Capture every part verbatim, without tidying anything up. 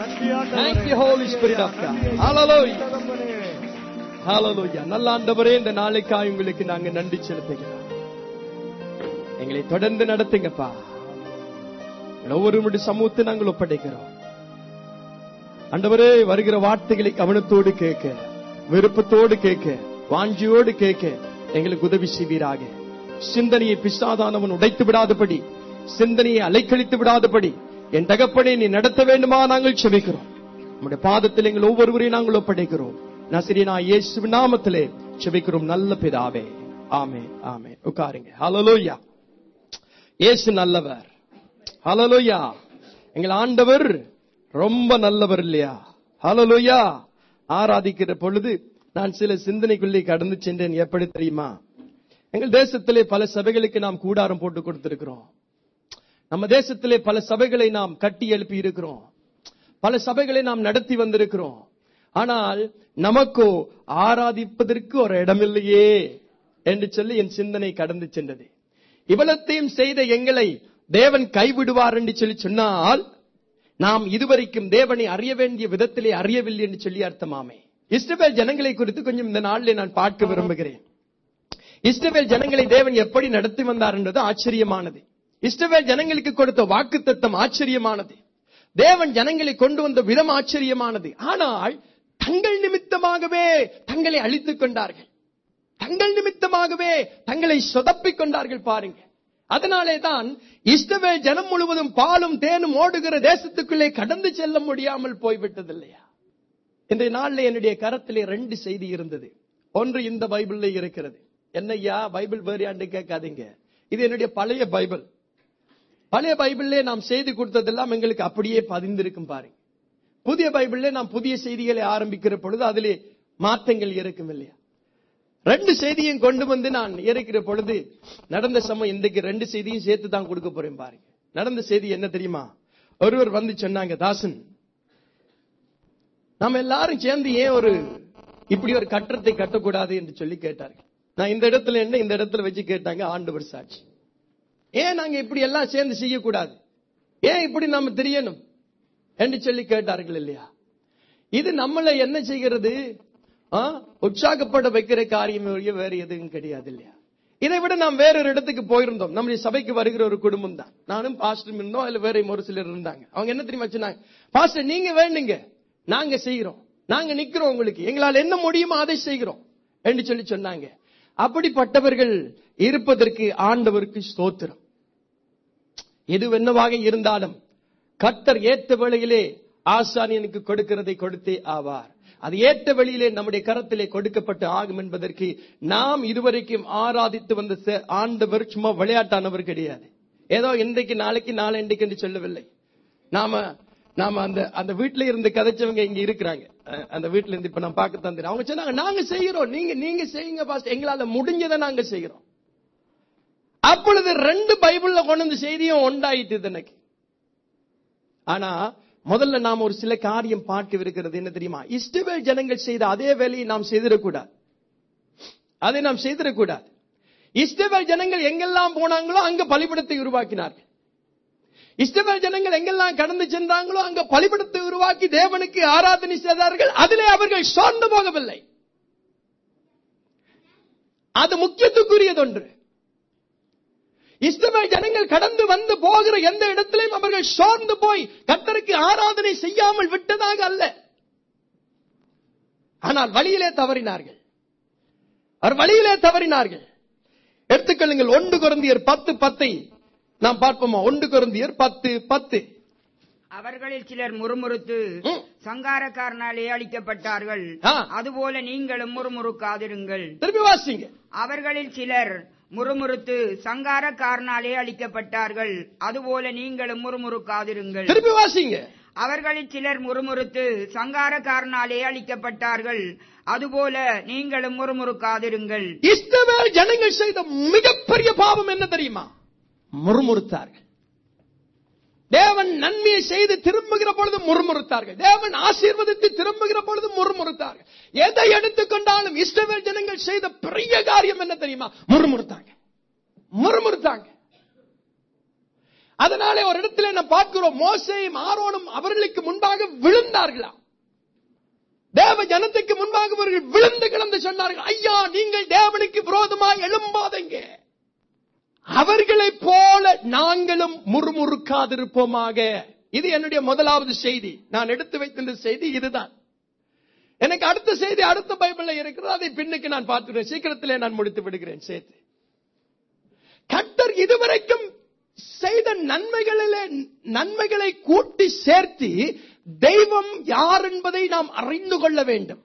Thank you, Holy Spirit of God. Hallelujah. Hallelujah. நல்ல ஆண்டவரே, இந்த நாளைக்காய் உங்களுக்கு நாங்க நன்றி செலுத்துகிறோம். எங்களை தொடர்ந்து நடத்துங்கப்பா. ஒவ்வொரு சமூகத்தை நாங்கள் ஒப்படைக்கிறோம். ஆண்டவரே, வருகிற வார்த்தைகளை கவனத்தோடு கேட்க, விருப்பத்தோடு கேட்க, வாஞ்சியோடு கேட்க எங்களுக்கு உதவி செய்வீராக. சிந்தனையை பிசாதானவன் உடைத்து விடாதபடி, சிந்தனையை அலைக்கழித்து விடாதபடி என் தகப்பனை நீ நடத்த வேண்டுமா நாங்கள் செபிக்கிறோம். நம்முடைய பாதத்தில் எங்கள் ஒவ்வொருவரையும் நாங்கள் ஒப்படைக்கிறோம். நசரீனா இயேசு நாமத்திலே செபிக்கிறோம் நல்ல பிதாவே. ஆமென், ஆமென். உட்காருங்க. ஹல்லேலூயா. இயேசு நல்லவர். ஹல்லேலூயா. எங்கள் ஆண்டவர் ரொம்ப நல்லவர் இல்லையா? ஹல்லேலூயா. ஆராதிக்கிற பொழுது நான் சில சிந்தனைக்குள்ளே கடந்து சென்றேன். எப்படி தெரியுமா? எங்கள் தேசத்திலே பல சபைகளுக்கு நாம் கூடாரம் போட்டு கொடுத்திருக்கிறோம். நம்ம தேசத்திலே பல சபைகளை நாம் கட்டி எழுப்பி இருக்கிறோம். பல சபைகளை நாம் நடத்தி வந்திருக்கிறோம். ஆனால் நமக்கோ ஆராதிப்பதற்கு ஒரு இடமில்லையே என்று சொல்லி என் சிந்தனை கடந்து சென்றது. இவ்வளத்தையும் செய்த எங்களை தேவன் கைவிடுவார் என்று சொல்லி சொன்னால் நாம் இதுவரைக்கும் தேவனை அறிய வேண்டிய விதத்திலே அறியவில்லை என்று சொல்லி அர்த்தமாமே. இஸ்ரவேல் ஜனங்களை குறித்து கொஞ்சம் இந்த நாளிலே நான் பார்க்க விரும்புகிறேன். இஸ்ரவேல் ஜனங்களை தேவன் எப்படி நடத்தி வந்தார் என்பது ஆச்சரியமானது. இஸ்ரவேல் ஜனங்களுக்கு கொடுத்த வாக்குத்தத்தம் ஆச்சரியமானது. தேவன் ஜனங்களை கொண்டு வந்த விதம் ஆச்சரியமானது. ஆனால் தங்கள் நிமித்தமாகவே தங்களை அழித்துக் கொண்டார்கள். தங்கள் நிமித்தமாகவே தங்களை சொதப்பிக் கொண்டார்கள். பாருங்க, அதனாலே தான் இஸ்ரவேல் ஜனம் முழுவதும் பாலும் தேனும் ஓடுகிற தேசத்துக்குள்ளே கடந்து செல்ல முடியாமல் போய்விட்டது இல்லையா? இன்றைய நாளில் என்னுடைய கரத்திலே ரெண்டு செய்தி இருந்தது. ஒன்று இந்த பைபிள்ல இருக்கிறது. என்னையா பைபிள் வேறையாண்டு கேட்காதீங்க, இது என்னுடைய பழைய பைபிள். பழைய பைபிள்ல நாம் செய்தி கொடுத்ததெல்லாம் எங்களுக்கு அப்படியே பதிந்திருக்கும். பாருங்க, புதிய பைபிள்ல நாம் புதிய செய்திகளை ஆரம்பிக்கிற பொழுது அதிலே மாற்றங்கள் இருக்கும் இல்லையா? ரெண்டு செய்தியும் கொண்டு வந்து நான் இருக்கிற பொழுது நடந்த சமயம் இன்றைக்கு ரெண்டு செய்தியும் சேர்த்து தான் கொடுக்க போறேன். பாருங்க, நடந்த செய்தி என்ன தெரியுமா? ஒருவர் வந்து சொன்னாங்க, தாசன், நம்ம எல்லாரும் சேர்ந்து ஏன் ஒரு இப்படி ஒரு கட்டடத்தை கட்டக்கூடாது என்று சொல்லி கேட்டார்கள். நான் இந்த இடத்துல என்ன இந்த இடத்துல வச்சு கேட்டாங்க. ஆண்டவர் சாட்சி, ஏன் நாங்க இப்படி எல்லாம் சேர்ந்து செய்யக்கூடாது, ஏன் இப்படி நம்ம தெரியணும் என்று சொல்லி கேட்டார்கள் இல்லையா? இது நம்மளை என்ன செய்கிறது? உற்சாகப்பட வைக்கிற காரியம் வேற எதுவும் கிடையாது இல்லையா? இதை விட நாம் வேற ஒரு இடத்துக்கு போயிருந்தோம். நம்முடைய சபைக்கு வருகிற ஒரு குடும்பம் தான். நானும் பாஸ்டர் இருந்தோம், அதுல வேற ஒரு சிலர் இருந்தாங்க. அவங்க என்ன தெரியுமா சொன்னாங்க? பாஸ்டர், நீங்க வேண்டுங்க, நாங்க செய்கிறோம், நாங்க நிக்கிறோம், உங்களுக்கு எங்களால் என்ன முடியுமோ அதை செய்கிறோம் என்று சொல்லி சொன்னாங்க. அப்படிப்பட்டவர்கள் இருப்பதற்கு ஆண்டவருக்கு ஸ்தோத்திரம். எது என்னவாக இருந்தாலும் கர்த்தர் ஏற்ற வேளையிலே ஆசாரியனுக்கு கொடுக்கிறதை கொடுத்தே ஆவார். அது ஏற்ற வழியிலே நம்முடைய கரத்திலே கொடுக்கப்பட்டு ஆகும் என்பதற்கு நாம் இதுவரைக்கும் ஆராதித்து வந்த ஆண்டவர் சும்மா விளையாட்டானவர் கிடையாது. ஏதோ இன்றைக்கு நாளைக்கு நாளை இன்றைக்கு என்று சொல்லவில்லை. நாம நாம அந்த அந்த வீட்டுல இருந்து கதைச்சவங்க இங்க இருக்கிறாங்க. அந்த வீட்டுல இருந்து இப்ப நான் பார்க்க தந்தேன். அவங்க சொன்னாங்க, நாங்க செய்யறோம், நீங்க நீங்க செய்யுங்க பாஸ்டர், எங்களால முடிஞ்சதை நாங்க செய்யறோம். அப்பொழுது ரெண்டு பைபிள்ல கொண்டு வந்து செய்தியும் உண்டாயிட்டு எனக்கு. ஆனா முதல்ல நாம் ஒரு சில காரியம் பார்க்க இருக்கிறது. என்ன தெரியுமா? இஸ்ரவேல் ஜனங்கள் செய்த அதே வேலையை நாம் செய்திடக்கூடாது. அதை நாம் செய்திடக்கூடாது. இஸ்ரவேல் ஜனங்கள் எங்கெல்லாம் போனாங்களோ அங்க பலிபீடத்தை உருவாக்கினார்கள். இஸ்ரவேல் ஜனங்கள் எங்கெல்லாம் கடந்து சென்றாங்களோ அங்க பலிபீடத்தை உருவாக்கி தேவனுக்கு ஆராதனை செய்தார்கள். அதிலே அவர்கள் சோர்ந்து போகவில்லை. அது முக்கியத்துக்குரியதொன்று. இஸ்ரவேல் ஜனங்கள் கடந்து வந்து போகிற எந்த இடத்திலையும் அவர்கள் சோர்ந்து போய் கர்த்தருக்கு ஆராதனை செய்யாமல் விட்டதாக அல்ல. ஆனால் வழியிலே தவறினார்கள். அவர் வழியிலே தவறினார்கள். எடுத்துக்கொள்ளுங்கள், ஒன்று கொரிந்தியர் பத்து பத்தை நாம் பார்ப்போமா? ஒன்று கொரிந்தியர் பத்து பத்து. அவர்களில் சிலர் முறுமுறுத்து சங்காரக்காரனாலே அழிக்கப்பட்டார்கள், அதுபோல நீங்களும் முறுமுறுக்காதிருங்கள். திருப்பி வாசிங்க. அவர்களில் சிலர் முறுமுறுத்து சங்காரக்காரனாலே அழிக்கப்பட்டார்கள், அதுபோல நீங்களும் முறுமுறுக்காதிருங்கள். திருப்பி வாசிங்க. அவர்களில் சிலர் முறுமுறுத்து சங்காரக்காரனாலே அழிக்கப்பட்டார்கள், அதுபோல நீங்களும் முறுமுறுக்காதிருங்கள். இஸ்ரவேல் ஜனங்கள் செய்த மிகப்பெரிய பாவம் என்ன தெரியுமா? முறுமுறுத்தார்கள். தேவன் நன்மையை செய்து திரும்புகிற பொழுது முறுமுறுத்தார்கள். தேவன் ஆசீர்வதித்து திரும்புகிற பொழுது முறுமுறுத்தார்கள். எதை எடுத்துக்கொண்டாலும் இஸ்ரவேல் ஜனங்கள் செய்த பெரிய காரியம் என்ன தெரியுமா? முறுமுறுத்தாங்க, முறுமுறுத்தாங்க. அதனாலே ஒரு இடத்துல நாம் பார்க்கிறோம், மோசேயும் ஆரோனும் அவர்களுக்கு முன்பாக விழுந்தார்களாம். தேவ ஜனத்துக்கு முன்பாக அவர்கள் விழுந்து கிடந்து சொன்னார்கள், ஐயா நீங்கள் தேவனுக்கு விரோதமாய் எழும்பாதீங்க, அவர்களைப் போல நாங்களும் முறுமுறுக்காதிருப்போமாக. இது என்னுடைய முதலாவது செய்தி. நான் எடுத்து வைத்திருந்த செய்தி இதுதான். எனக்கு அடுத்த செய்தி அடுத்த பைபிள்ல இருக்கிறது, அதை பின்னுக்கு நான் பார்த்துக்கிறேன். சீக்கிரத்திலே நான் முடித்து விடுகிறேன் சேர்த்து. கர்த்தர் இதுவரைக்கும் செய்த நன்மைகளிலே நன்மைகளை கூட்டி சேர்த்து தெய்வம் யார் என்பதை நாம் அறிந்து கொள்ள வேண்டும்.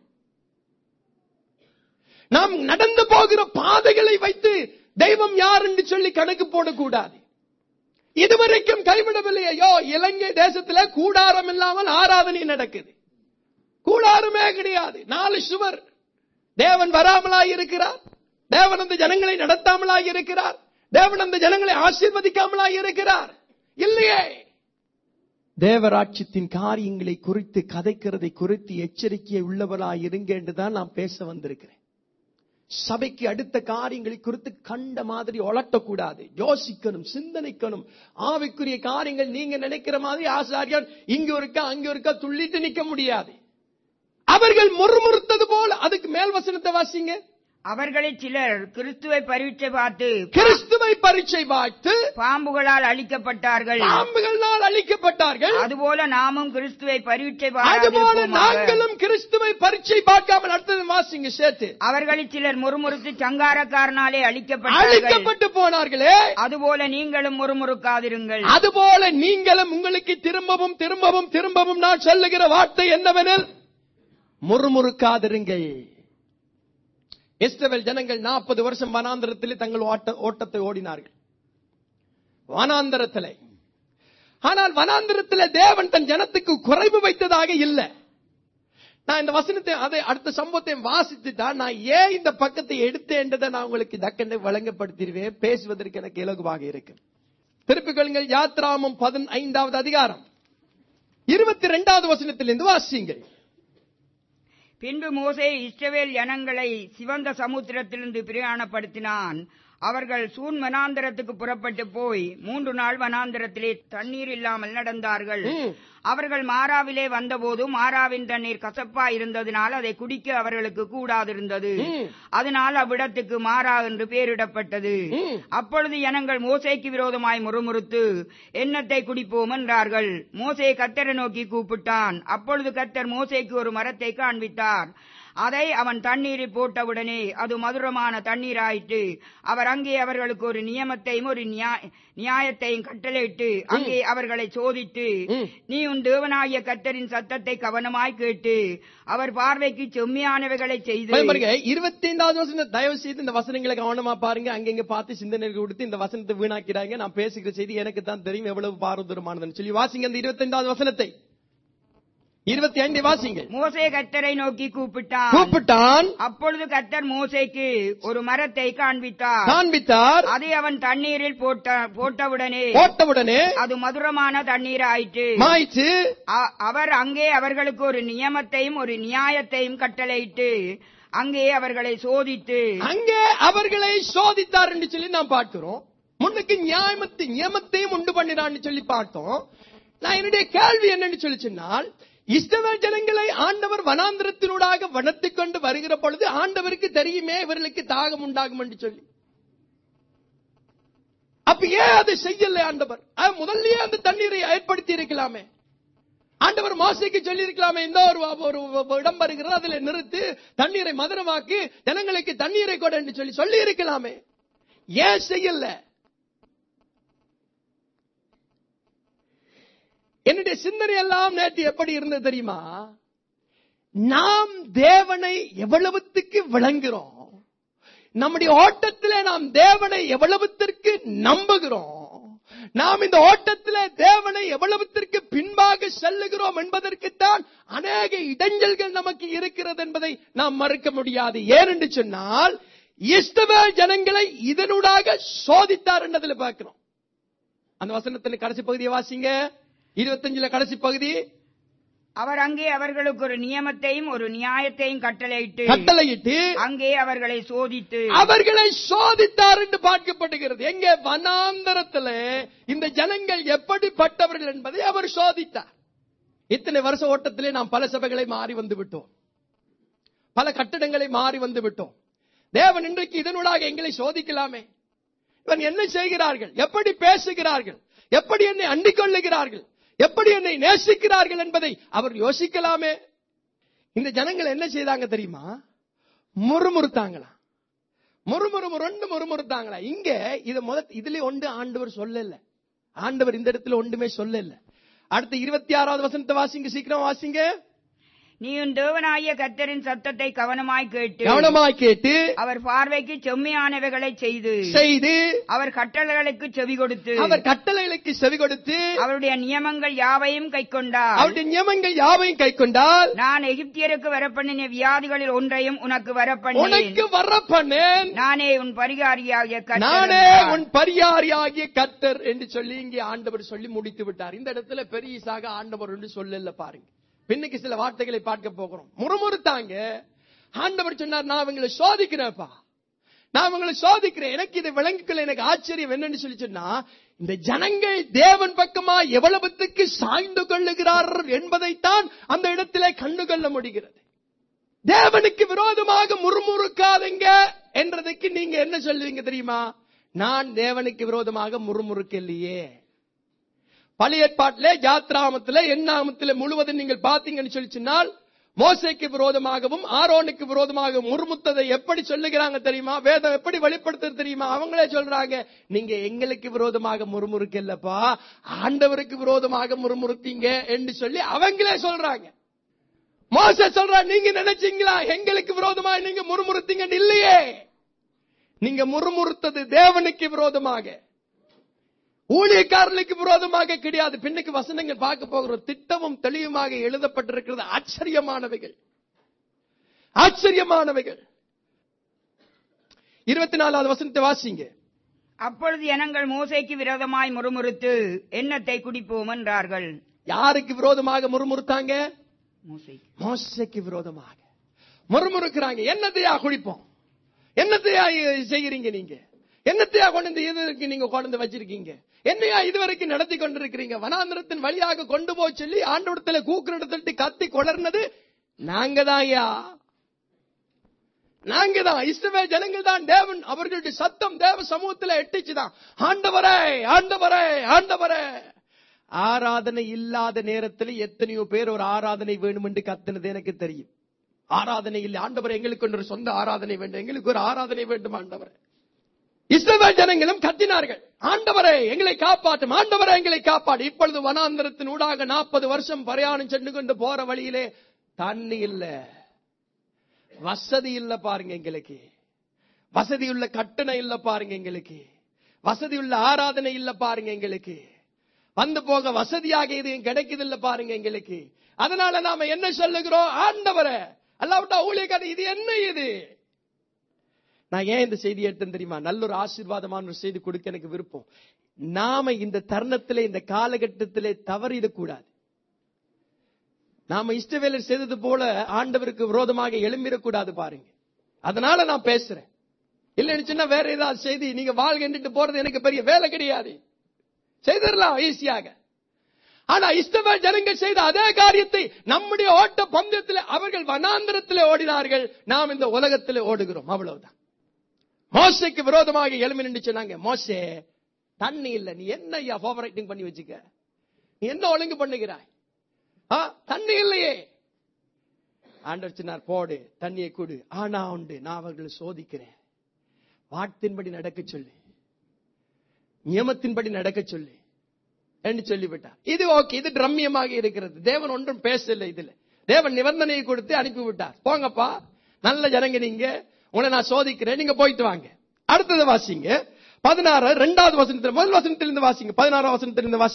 நாம் நடந்து போகிற பாதைகளை வைத்து தெய்வம் யார் என்று சொல்லி கணக்கு போடக்கூடாது. இதுவரைக்கும் கைவிடவில்லையோ, இலங்கை தேசத்தில் கூடாரம் இல்லாமல் ஆராதனை நடக்குது. கூடாரமே கிடையாது, நாலு சுவர். தேவன் வராமலாய் இருக்கிறார், தேவன் அந்த ஜனங்களை நடத்தாமலாய் இருக்கிறார், தேவன் அந்த ஜனங்களை ஆசீர்வதிக்காமலாய் இருக்கிறார். இல்லையே, தேவராட்சியத்தின் காரியங்களை குறித்து கதைக்கிறதை குறித்து எச்சரிக்கையை உள்ளவர்களாய் இருங்க என்றுதான் நான் பேச வந்திருக்கிறேன். சபைக்கு அடுத்த காரியங்களை குறித்து கண்ட மாதிரி ஒளட்டக்கூடாது. யோசிக்கணும், சிந்தனைக்கணும். ஆவிக்குரிய காரியங்கள் நீங்க நினைக்கிற மாதிரி ஆசாரியர் இங்க இருக்கா அங்க இருக்கா துள்ளிட்டு நிக்க முடியாது. அவர்கள் முறுமுறுத்தது போல. அதுக்கு மேல் வசனத்தை வாசிங்க. அவர்களில் சிலர் கிறிஸ்துவை பரீட்சை பார்த்து கிறிஸ்துவை பரீட்சை பார்த்து பாம்புகளால் அழிக்கப்பட்டார்கள். பாம்புகளால் அழிக்கப்பட்டார்கள். அதுபோல நாமும் கிறிஸ்துவை பரீட்சை அதுபோல நாங்களும் கிறிஸ்துவை பரீட்சை பார்க்காமல். அடுத்தது வாசிங்க சேர்த்து. அவர்களில் சிலர் முறுமுறுத்து சங்காரக்காரனாலே அழிக்கப்பட்டு போனார்களே, அதுபோல நீங்களும் முறுமுறுக்காதிருங்கள். அதுபோல நீங்களும். உங்களுக்கு திரும்பவும் திரும்பவும் திரும்பவும் நான் சொல்லுகிற வார்த்தை என்னவெனில், முறுமுறுக்காதிருங்கள். இஸ்ரவேல் ஜனங்கள் நாற்பது வருஷம் வனாந்தரத்தில் தங்கள் ஓட்டத்தை ஓடினார்கள். வனாந்தரத்தில். ஆனால் வனாந்தரத்தில் தேவன் தன் ஜனத்துக்கு குறைவு வைத்ததாக இல்லை. நான் இந்த வசனத்தை அதை அடுத்த சம்பவத்தை வாசித்துட்டா நான் ஏன் இந்த பக்கத்தை எடுத்தேன்றதை நான் உங்களுக்கு தக்கனை வழங்கப்படுத்திடுவேன். பேசுவதற்கு எனக்கு இலகுவாக இருக்கு. திருப்பிக் கொள்ளுங்கள். யாத்ராமம் பதினைந்தாவது அதிகாரம் இருபத்தி இரண்டாவது வசனத்திலிருந்து வாசியுங்கள். பின்பு மோசே இஸ்ரவேல் ஜனங்களை சிவந்த சமுத்திரத்திலிருந்து பிரயாணப்படுத்தினான். அவர்கள் சூன் வனாந்தரத்துக்கு புறப்பட்டு போய் மூன்று நாள் வனாந்தரத்திலே தண்ணீர் இல்லாமல் நடந்தார்கள். அவர்கள் மாராவிலே வந்தபோது மாராவின் தண்ணீர் கசப்பா இருந்ததினால் அதை குடிக்க அவர்களுக்கு கூடாதிருந்தது. அதனால் அவ்விடத்துக்கு மாரா என்று பெயரிடப்பட்டது. அப்பொழுது ஜனங்கள் மோசேக்கு விரோதமாய் முறுமுறுத்து என்னத்தை குடிப்போம் என்றார்கள். மோசே கர்த்தரை நோக்கி கூப்பிட்டான். அப்பொழுது கர்த்தர் மோசேக்கு ஒரு மரத்தை காண்பித்தார். அதை அவன் தண்ணீரில் போட்டவுடனே அது மதுரமான தண்ணீராயிற்று. அவர் அங்கே அவர்களுக்கு ஒரு நியமத்தையும் ஒரு நியாயத்தையும் கட்டளையிட்டு அங்கே அவர்களை சோதித்து, நீ உன் தேவனாகிய கர்த்தரின் சத்தத்தை கவனமாய் கேட்டு அவர் பார்வைக்கு செம்மையானவைகளை செய்து. இருபத்தி ஐந்தாவது வசனம் தயவு செய்து இந்த வசனங்களை கவனமா பாருங்க. அங்கங்க பார்த்து சிந்தனை கொடுத்து இந்த வசனத்தை வீணாக்கிறாங்க. நான் பேசுகிற செய்தி எனக்கு தான் தெரியும் எவ்வளவு பாரதூரமானதுன்னு சொல்லி வாசிங்க அந்த இருபத்தி ஐந்தாவது வசனத்தை. இருபத்தி ஐந்து வாசிங்க. மோசே கர்த்தரை நோக்கி கூப்பிட்டான் கூப்பிட்டான் அப்பொழுது கர்த்தர் மோசேக்கு ஒரு மரத்தை காண்பித்தார் காண்பித்தார் அதை அவன் தண்ணீரில் போட்ட போட்டவுடனே போட்டவுடனே அது மதுரமான தண்ணீர் ஆயிற்று ஆயிற்று. அவர் அங்கே அவர்களுக்கு ஒரு நியமத்தையும் ஒரு நியாயத்தையும் கட்டளையிட்டு அங்கே அவர்களை சோதித்து அங்கே அவர்களை சோதித்தார் என்று சொல்லி நாம் பார்க்கிறோம். முன்னுக்கு நியாயத்தை நியமத்தையும் உண்டு பண்ணினான்னு சொல்லி பார்த்தோம். நான் என்னுடைய கேள்வி என்னன்னு சொல்லி சொன்னால், இஸ்ரவேல் ஜனங்களை ஆண்டவர் வனாந்திரத்தினூடாக வனத்துக் கொண்டு வருகிற பொழுது ஆண்டவருக்கு தெரியுமே இவர்களுக்கு தாகம் உண்டாகும் என்று சொல்லி. அப்ப ஏன் அதை செய்யல ஆண்டவர்? முதல்லயே அந்த தண்ணீரை ஏற்படுத்தி இருக்கலாமே. ஆண்டவர் மோசேக்கு சொல்லி இருக்கலாமே, இந்த ஒரு இடம் வருகிறது அதுல நிறுத்து, தண்ணீரை மதுரமாக்கி ஜனங்களுக்கு தண்ணீரை கொடு என்று சொல்லி சொல்லி இருக்கலாமே. ஏன் செய்யல? என்னுடைய சிந்தனை எல்லாம் நேற்று எப்படி இருந்தது தெரியுமா? நாம் தேவனை எவ்வளவுத்துக்கு விளங்குகிறோம், நம்முடைய ஓட்டத்திலே நாம் தேவனை எவ்வளவுத்திற்கு நம்புகிறோம், நாம் இந்த ஓட்டத்திலே தேவனை எவ்வளவுத்திற்கு பின்பாக செல்லுகிறோம் என்பதற்குத்தான் அநேக இடைஞ்சல்கள் நமக்கு இருக்கிறது என்பதை நாம் மறுக்க முடியாது. ஏனென்று சொன்னால், இஸ்ரவேல் ஜனங்களை இதனூடாக சோதித்தார் என்பதில் பார்க்கிறோம். அந்த வசனத்தின் கடைசி பகுதியை வாசிங்க. இருபத்தஞ்சுல கடைசி பகுதி. அவர் அங்கே அவர்களுக்கு ஒரு நியமத்தையும் ஒரு நியாயத்தையும் கட்டளையிட்டு கட்டளையிட்டு அங்கே அவர்களை சோதித்து அவர்களை சோதித்தார் என்று பார்க்கப்படுகிறது. எங்கே? வனாந்தரத்திலே இந்த ஜனங்கள் எப்படிப்பட்டவர்கள் என்பதை அவர் சோதித்தார். இத்தனை வருஷ ஓட்டத்திலே நாம் பல சபைகளை மாறி வந்து விட்டோம், பல கட்டடங்களை மாறி வந்து விட்டோம். தேவன் இன்றைக்கு இதனூடாக எங்களை சோதிக்கலாமே. இவன் என்ன செய்கிறார்கள், எப்படி பேசுகிறார்கள், எப்படி என்னை அண்டிக் கொள்ளுகிறார்கள், எப்படி என்னை நேசிக்கிறார்கள் என்பதை அவர் யோசிக்கலாமே. இந்த ஜனங்கள் என்ன செய்தாங்க தெரியுமா? முறுமுறுத்தாங்களா, முறுமுறு முரண்டு முறுமுறுத்தாங்களா. இங்க இது முத இதுல ஒன்று ஆண்டவர் சொல்லல, ஆண்டவர் இந்த இடத்துல ஒன்றுமே சொல்லல. அடுத்த இருபத்தி ஆறாவது வசனத்தை வாசிங்க, சீக்கிரம் வாசிங்க. நீ உன் தேவனாகிய கர்த்தரின் சத்தத்தை கவனமாய் கேட்டு கவனமாய் கேட்டு அவர் பார்வைக்கு செம்மையானவைகளை செய்து செய்து அவர் கட்டளைகளுக்கு செவி கொடுத்து அவர் கட்டளைகளுக்கு செவி கொடுத்து அவருடைய நியமங்கள் யாவையும் கைக்கொண்டார் அவருடைய நியமங்கள் யாவையும் கைக்கொண்டால் நான் எகிப்தியருக்கு வரப்பண்ணின வியாதிகளில் ஒன்றையும் உனக்கு வரப்பண்ணேன் உனக்கு வரப்பண்ணேன் நானே உன் பரிகாரியாகிய கர்த்தர் நானே உன் பரிகாரியாகிய கர்த்தர் என்று சொல்லி இங்கே ஆண்டவர் சொல்லி முடித்து விட்டார். இந்த இடத்துல பெரியசாக ஆண்டவர் என்று சொல்லல பாருங்க. பின்னுக்கு சில வார்த்தைகளை பார்க்க போகிறோம். முறுமுறுத்தாங்க. ஆண்டவர் சொன்னார், நான் உங்களை சோதிக்கிறேன்ப்பா, நான் உங்களை சோதிக்கிறேன். எனக்கு இதை விளங்கிக்கொள்ள எனக்கு ஆச்சரியம் என்னன்னு சொல்லி சொன்னா, இந்த ஜனங்கள் தேவன் பக்கமா எவ்வளவுத்துக்கு சாய்ந்து கொள்ளுகிறார்கள் என்பதைத்தான் அந்த இடத்திலே கண்டுகொள்ள முடிகிறது. தேவனுக்கு விரோதமாக முறுமுறுக்காதீங்க என்றதுக்கு நீங்க என்ன சொல்லுவீங்க தெரியுமா? நான் தேவனுக்கு விரோதமாக முறுமுறுக்கலையே. பழைய ஏற்பாட்டிலே யாத்ராமத்திலே எண்ணாமத்திலே முழுவதும் நீங்கள் பார்த்தீங்கன்னு சொல்லி சொன்னால், மோசேக்கு விரோதமாகவும் ஆரோனுக்கு விரோதமாக முறுமுத்ததை எப்படி சொல்லுகிறாங்க தெரியுமா? வேதம் எப்படி வெளிப்படுத்துறது தெரியுமா? அவங்களே சொல்றாங்க, நீங்க எங்களுக்கு விரோதமாக முறுமுறுக்கல்லப்பா, ஆண்டவருக்கு விரோதமாக முறுமுறுத்தீங்க என்று சொல்லி அவங்களே சொல்றாங்க. மோசே சொல்றாங்க, நீங்க நினைச்சீங்களா எங்களுக்கு விரோதமாக நீங்க முறுமுறுத்தீங்க? இல்லையே, நீங்க முறுமுறுத்தது தேவனுக்கு விரோதமாக, ஊழியக்காரர்களுக்கு விரோதமாக கிடையாது. பின்னுக்கு வசனங்கள் பார்க்க போகிற திட்டமும் தெளிவுமாக எழுதப்பட்டிருக்கிறது. ஆச்சரியமானவைகள், ஆச்சரியமானவைகள். இருபத்தி நாலாவது வசனத்தை வாசிங்க. அப்பொழுது ஜனங்கள் மோசேக்கு விரோதமாய் முறுமுறுத்து எண்ணத்தை குடிப்போம் என்றார்கள். யாருக்கு விரோதமாக முறுமுறுத்தாங்க? மோசேக்கு. மோசேக்கு விரோதமாக முறுமுறுக்கிறாங்க. என்னத்தையா குடிப்போம், என்னத்தையா செய்கிறீங்க, நீங்க என்னத்தையா கொண்டு இதுவரைக்கும் நீங்க கொண்டு வச்சிருக்கீங்க, என்னையா இதுவரைக்கும் நடத்தி கொண்டிருக்கிறீங்க, வனாந்திரத்தின் வழியாக கொண்டு போய் சொல்லி ஆண்டவரத்துல கூக்குறடத்திட்டு கத்தி கொளர்னது நாங்க தான்யா, நாங்க தான். இஸ்ரவேல் ஜனங்கள் தான். தேவன் அவர்களுடைய சத்தம் தேவ சமூகத்தில் எட்டிச்சுதான். ஆண்டவரே ஆண்டவரே ஆண்டவரே. ஆராதனை இல்லாத நேரத்தில் எத்தனையோ பேர் ஒரு ஆராதனை வேணும் என்று கத்தினது எனக்கு தெரியும். ஆராதனை இல்லை, ஆண்டவரே எங்களுக்கு ஒரு சொந்த ஆராதனை வேண்டும், எங்களுக்கு ஒரு ஆராதனை வேண்டும் ஆண்டவரே. இஸ்ரவேல் ஜனங்களும் கத்தினார்கள், ஆண்டவரே எங்களை காப்பாற்றும், ஆண்டவரே எங்களை காப்பாடு. இப்பொழுது வனாந்தரத்தின் ஊடாக நாற்பது வருஷம் பிரயாணம் சென்று கொண்டு போற வழியிலே தண்ணி இல்ல, வசதி இல்ல பாருங்க, எங்களுக்கு வசதி உள்ள கட்டணம் இல்ல பாருங்க, எங்களுக்கு வசதி உள்ள ஆராதனை இல்ல பாருங்க, எங்களுக்கு வந்து போக வசதியாக இது கிடைக்குது இல்ல பாருங்க எங்களுக்கு. அதனால நாம என்ன சொல்லுகிறோம்? ஆண்டவரே அல்லாவிட்டா ஊழியக்காரர் இது என்ன இது? நான் ஏன் இந்த செய்தி எடுத்தேன் தெரியுமா? நல்ல ஒரு ஆசீர்வாதமான ஒரு செய்தி கொடுக்க எனக்கு விருப்பம். நாம இந்த தருணத்திலே இந்த காலகட்டத்திலே தவறிடக்கூடாது. நாம இஷ்டவேலர் செய்தது போல ஆண்டவருக்கு விரோதமாக எழும்பிடக்கூடாது பாருங்க. அதனால நான் பேசுறேன். இல்லைன்னு சொன்னா வேற ஏதாவது செய்தி நீங்க வாழ்கிட்டு போறது எனக்கு பெரிய வேலை கிடையாது, செய்திடலாம் ஈஸியாக. ஆனா இஸ்ரவேல் ஜனங்கள் செய்த அதே காரியத்தை நம்முடைய ஓட்ட பந்தயத்தில் அவர்கள் வனாந்தரத்தில் ஓடினார்கள், நாம் இந்த உலகத்தில் ஓடுகிறோம், அவ்வளவுதான். மோசேக்கு விரோதமாக எழுமி நின்று சொன்னாங்க, மோசே தண்ணி இல்ல, நீ என்ன ஓவர் ரைட்டிங் பண்ணி வச்சுக்க, நீ என்ன ஒழுங்கு பண்ணுகிறாய், தண்ணி இல்லையே. ஆண்டவர் சொன்னார், போடு தண்ணியை கொடு, ஆனா உண்டு நான் அவர்களை சோதிக்கிறேன், வாட்டின்படி நடக்க சொல்லி, நியமத்தின்படி நடக்க சொல்லி என்று சொல்லிவிட்டார். இது ஓகே, இது ரம்மியமாக இருக்கிறது. தேவன் ஒன்றும் பேசல, இதுல தேவன் நிபந்தனையை கொடுத்து அனுப்பிவிட்டார். போங்கப்பா, நல்ல ஜனங்க, நீங்க உங்களை நான் சோதிக்கிறேன், நீங்க போயிட்டு வாங்க. அடுத்தது வாசிங்க, பதினாறு இரண்டாவது வசனத்தில், முதல் வசனத்திலிருந்து வாசிங்க, பதினாறாம் வசனத்திலிருந்து வாசிங்க.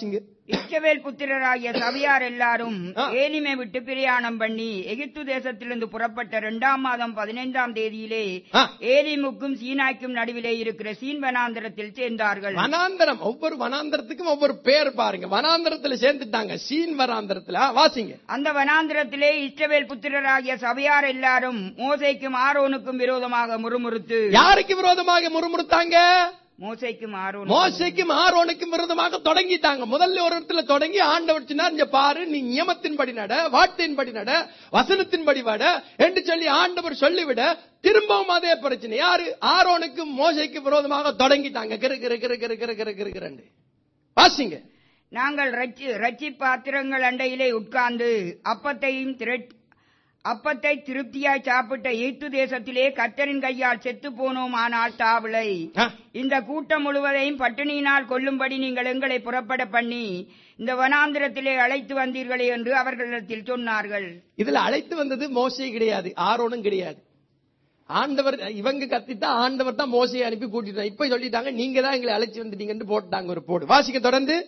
இஸ்ரவேல் புத்திரராகிய சபையார் எல்லாரும் ஏலிமை விட்டு பிரயாணம் பண்ணி எகிப்து தேசத்திலிருந்து புறப்பட்ட இரண்டாம் மாதம் பதினைந்தாம் தேதியிலே ஏலிமுக்கும் சீனாய்க்கும் நடுவிலே இருக்கிற சீன் வனாந்தரத்தில் சேர்ந்தார்கள். வனாந்தரம், ஒவ்வொரு வனாந்தரத்துக்கும் ஒவ்வொரு பேர் பாருங்க. வனாந்தரத்தில் சேர்ந்துட்டாங்க. சீன் வனாந்தரத்தில் வாசிங்க. அந்த வனாந்தரத்திலே இஸ்ரவேல் புத்திரராகிய சபையார் எல்லாரும் மோசேக்கும் ஆரோனுக்கும் விரோதமாக முறுமுறுத்து. யாருக்கு விரோதமாக முறுமுறுத்தாங்க? மோசேக்கும் ஆரோன் மோசேக்கும் ஆரோனுக்கும் விரோதமாக தொடங்கிட்டாங்க. முதல்ல ஒரு இடத்துல தொடங்கி ஆண்டவர் சொன்னார், இங்க பாரு, நீ நியமத்தின்படி நட, வார்த்தையின்படி நட, வசனத்தின்படி வட என்று சொல்லி ஆண்டவர் சொல்லிவிட திரும்பவும் அதே பிரச்சனை. யாரு? ஆரோனுக்கும் மோசேக்கும் விரோதமாக தொடங்கிட்டாங்க. கிரு கிரு கிரு கிரு கிரு கிரு கிரு கிரு வாசிங்க. நாங்கள் ரட்சி பாத்திரங்கள் அண்டையிலே உட்கார்ந்து அப்பத்தையும் அப்பத்தை திருப்தியாய் சாப்பிட்ட எகிப்து தேசத்திலே கர்த்தரின் கையால் செத்து போனோம். ஆனால் தாவளை இந்த கூட்டம் முழுவதையும் பட்டினியினால் கொல்லும்படி நீங்கள் எங்களை புறப்பட பண்ணி இந்த வனாந்திரத்திலே அழைத்து வந்தீர்களே என்று அவர்களிடத்தில் சொன்னார்கள். இதுல அழைத்து வந்தது மோசே கிடையாது, ஆரோனும் கிடையாது. ஆண்டவர் இவங்க கத்திட்டா ஆண்டவர் தான் மோசையை அனுப்பி கூட்டிட்டாங்க. இப்ப சொல்லிட்டாங்க, நீங்க தான் எங்களை அழைச்சி வந்துட்டீங்கன்னு போட்டாங்க ஒரு போடு. வாசிக்க தொடர்ந்து.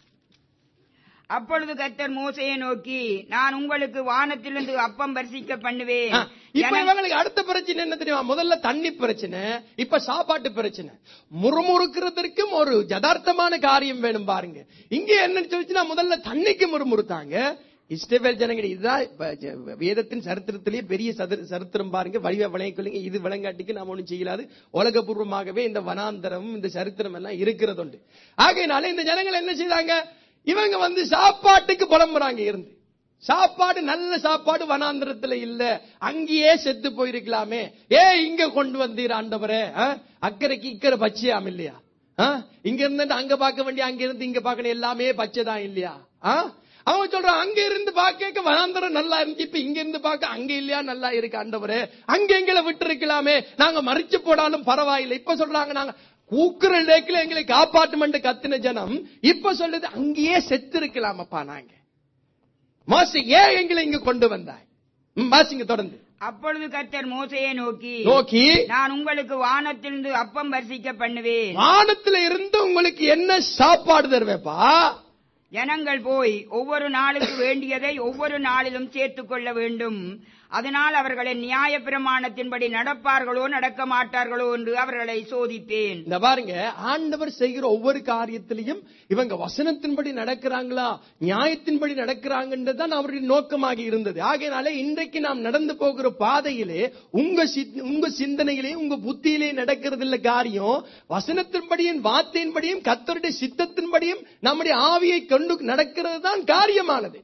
அப்பொழுது கர்த்தர் மோசேயை நோக்கி, நான் உங்களுக்கு வானத்திலிருந்து அப்பம் பரிசிக்க பண்ணுவேன். இப்ப இவங்களுக்கு அடுத்த பிரச்சனை என்ன தெரியுமா? முதல்ல தண்ணி பிரச்சனை, இப்ப சாப்பாட்டு பிரச்சனை. முறுமுறுக்கிறதுக்கும் ஒரு யதார்த்தமான காரியம் வேணும் பாருங்க. இங்க என்ன சொல்லிச்சுன்னா, முதல்ல தண்ணிக்கு முறுமுறுத்தாங்க. இஸ்ரவேல் ஜனங்கள். இதுதான் வேதத்தின் சரித்திரத்திலேயே பெரிய சரித்திரம் பாருங்க. வடிவ விளையக்கொள்ளுங்க. இது விளங்காட்டிக்கு நாம ஒண்ணும் செய்யலாது. உலகபூர்வமாகவே இந்த வனாந்தரம், இந்த சரித்திரம் எல்லாம் இருக்கிறது உண்டு. ஆகையினால இந்த ஜனங்கள் என்ன செய்தாங்க? இவங்க வந்து சாப்பாட்டுக்கு புலம்புறாங்க. இருந்து சாப்பாடு, நல்ல சாப்பாடு வனாந்திரத்துல இல்ல, அங்கேயே செத்து போயிருக்கலாமே, ஏ இங்க கொண்டு வந்தீர் ஆண்டவரே, அக்கறைக்கு இக்கரை பச்சையாம் இல்லையா? இங்க இருந்து அங்க பார்க்க வேண்டிய, அங்க இருந்து இங்க பார்க்கணும், எல்லாமே பச்சைதான் இல்லையா? அவங்க சொல்றான், அங்க இருந்து பார்க்க வனாந்தரம் நல்லா இருந்துச்சு, இப்ப இங்க இருந்து பார்க்க அங்க இல்லையா நல்லா இருக்கு ஆண்டவரே, அங்க எங்களை விட்டு இருக்கலாமே, நாங்க மறிச்சு போடாலும் பரவாயில்லை. இப்ப சொல்றாங்க, நாங்க கூக்குற லேக்கில எங்களை காப்பாற்றுமென்று கத்தின ஜனம் இப்ப சொல்லுது, அங்கேயே செத்து இருக்கலாமப்பா நாங்க. மோசே ஏன் எங்களை இங்க கொண்டு வந்தாய்? வாசிங்க தொடர்ந்து. அப்பொழுது கர்த்தர் மோசேயை நோக்கி நோக்கி நான் உங்களுக்கு வானத்திலிருந்து அப்பம் பரிசிக்க பண்ணுவேன். வானத்துல இருந்து உங்களுக்கு என்ன சாப்பாடு தருவேப்பா? ஜனங்கள் போய் ஒவ்வொரு நாளுக்கு வேண்டியதை ஒவ்வொரு நாளிலும் சேர்த்துக் கொள்ள வேண்டும். அதனால் அவர்களை நியாய பிரமாணத்தின்படி நடப்பார்களோ நடக்க மாட்டார்களோ என்று அவர்களை சோதிப்பேன். இந்த பாருங்க, ஆண்டவர் செய்கிற ஒவ்வொரு காரியத்திலையும் இவங்க வசனத்தின்படி நடக்கிறாங்களா, நியாயத்தின்படி நடக்கிறாங்கன்றதுதான் அவருடைய நோக்கமாக இருந்தது. ஆகையினால இன்றைக்கு நாம் நடந்து போகிற பாதையிலே உங்க உங்க சிந்தனையிலே, உங்க புத்தியிலே நடக்கிறது இல்ல காரியம், வசனத்தின்படியும் வார்த்தையின்படியும் கர்த்தருடைய சித்தத்தின்படியும் நம்முடைய ஆவியை கொண்டு நடக்கிறது தான் காரியமானது.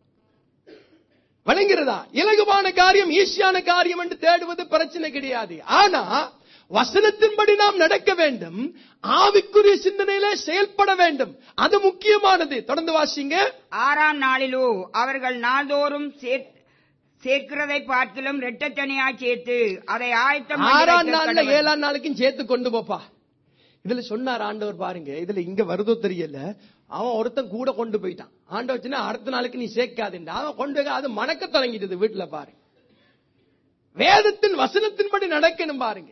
வழங்குகிறதா? இலகுவான காரியம், ஈஸியான காரியம் என்று தேடுவது பிரச்சனை கிடையாது. ஆனா வசனத்தின்படி நாம் நடக்க வேண்டும், ஆவிக்குரிய சிந்தனையில செயல்பட வேண்டும், அது முக்கியமானது. தொடர்ந்து வாசிங்க. ஆறாம் நாளிலோ அவர்கள் நாள்தோறும் சேர்க்கிறதை பார்க்கிலும் இரட்டத்தனியாய் சேர்த்து அதை ஆயத்தம். ஆறாம் நாள்ல ஏழாம் நாளைக்கும் சேர்த்து கொண்டு போப்பா. இதுல சொன்னார் ஆண்டவர் பாருங்க, இதுல இங்க வருதோ தெரியல, அவன் ஒருத்தன் கூட கொண்டு போயிட்டான். ஆண்டவர் சொன்னா அடுத்த நாளைக்கு நீ சேர்க்காதுண்டா, அவன் கொண்டு போய் அது மணக்க தொடங்கிட்டது வீட்டுல. பாருங்க, வேதத்தின் வசனத்தின்படி நடக்கணும் பாருங்க,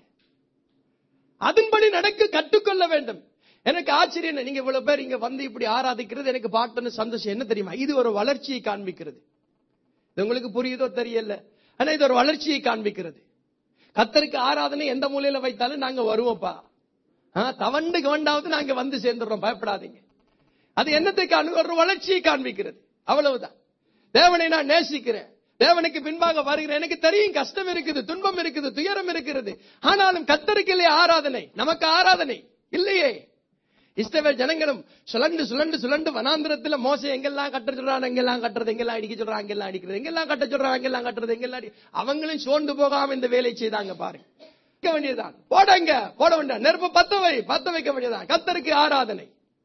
அதன்படி நடக்க கற்றுக்கொள்ள வேண்டும். எனக்கு ஆச்சரியம், நீங்க இவ்வளவு பேர் இங்க வந்து இப்படி ஆராதிக்கிறது எனக்கு பாட்டுன்னு சந்தோஷம். என்ன தெரியுமா? இது ஒரு வளர்ச்சியை காண்பிக்கிறது. உங்களுக்கு புரியுதோ தெரியல, ஆனா இது ஒரு வளர்ச்சியை காண்பிக்கிறது. கர்த்தருக்கு ஆராதனை எந்த மூலையில வைத்தாலும் நாங்க வருவோம்ப்பா, தவண்டு கவண்டாவது நாங்க வந்து சேர்ந்துடுறோம், பயப்படாதீங்க. அது என்னத்தை காண்பி, ஒரு வளர்ச்சியை காண்பிக்கிறது, அவ்வளவுதான். தேவனை நான் நேசிக்கிறேன், தேவனுக்கு பின்பாக வருகிறேன், எனக்கு தெரியும் கஷ்டம் இருக்குது, துன்பம் இருக்குது, துயரம் இருக்கிறது, ஆனாலும் கர்த்தருக்கு இல்லையே ஆராதனை, நமக்கு ஆராதனை இல்லையே. இஸ்ரவேல் ஜனங்களும் சுழண்டு சுழண்டு சுழண்டு வனாந்திரத்தில் மோசே எங்கெல்லாம் கட்ட சொல்றாங்க, எங்கெல்லாம் கட்டுறது, எங்கெல்லாம் அடிக்க சொல்றாங்க, எங்கெல்லாம் அடிக்கிறது, எங்கெல்லாம் கட்ட சொல்றாங்க, எங்கெல்லாம் கட்டுறது, எங்கெல்லாம் அவங்களும் சோர்ந்து போகாம இந்த வேலை செய்தாங்க. பாருங்க, வேண்டியதான் போடங்க, போட வேண்டிய நெருப்பு பத்த வை, பத்த வைக்க வேண்டியதான். கர்த்தருக்கு ஆராதனை.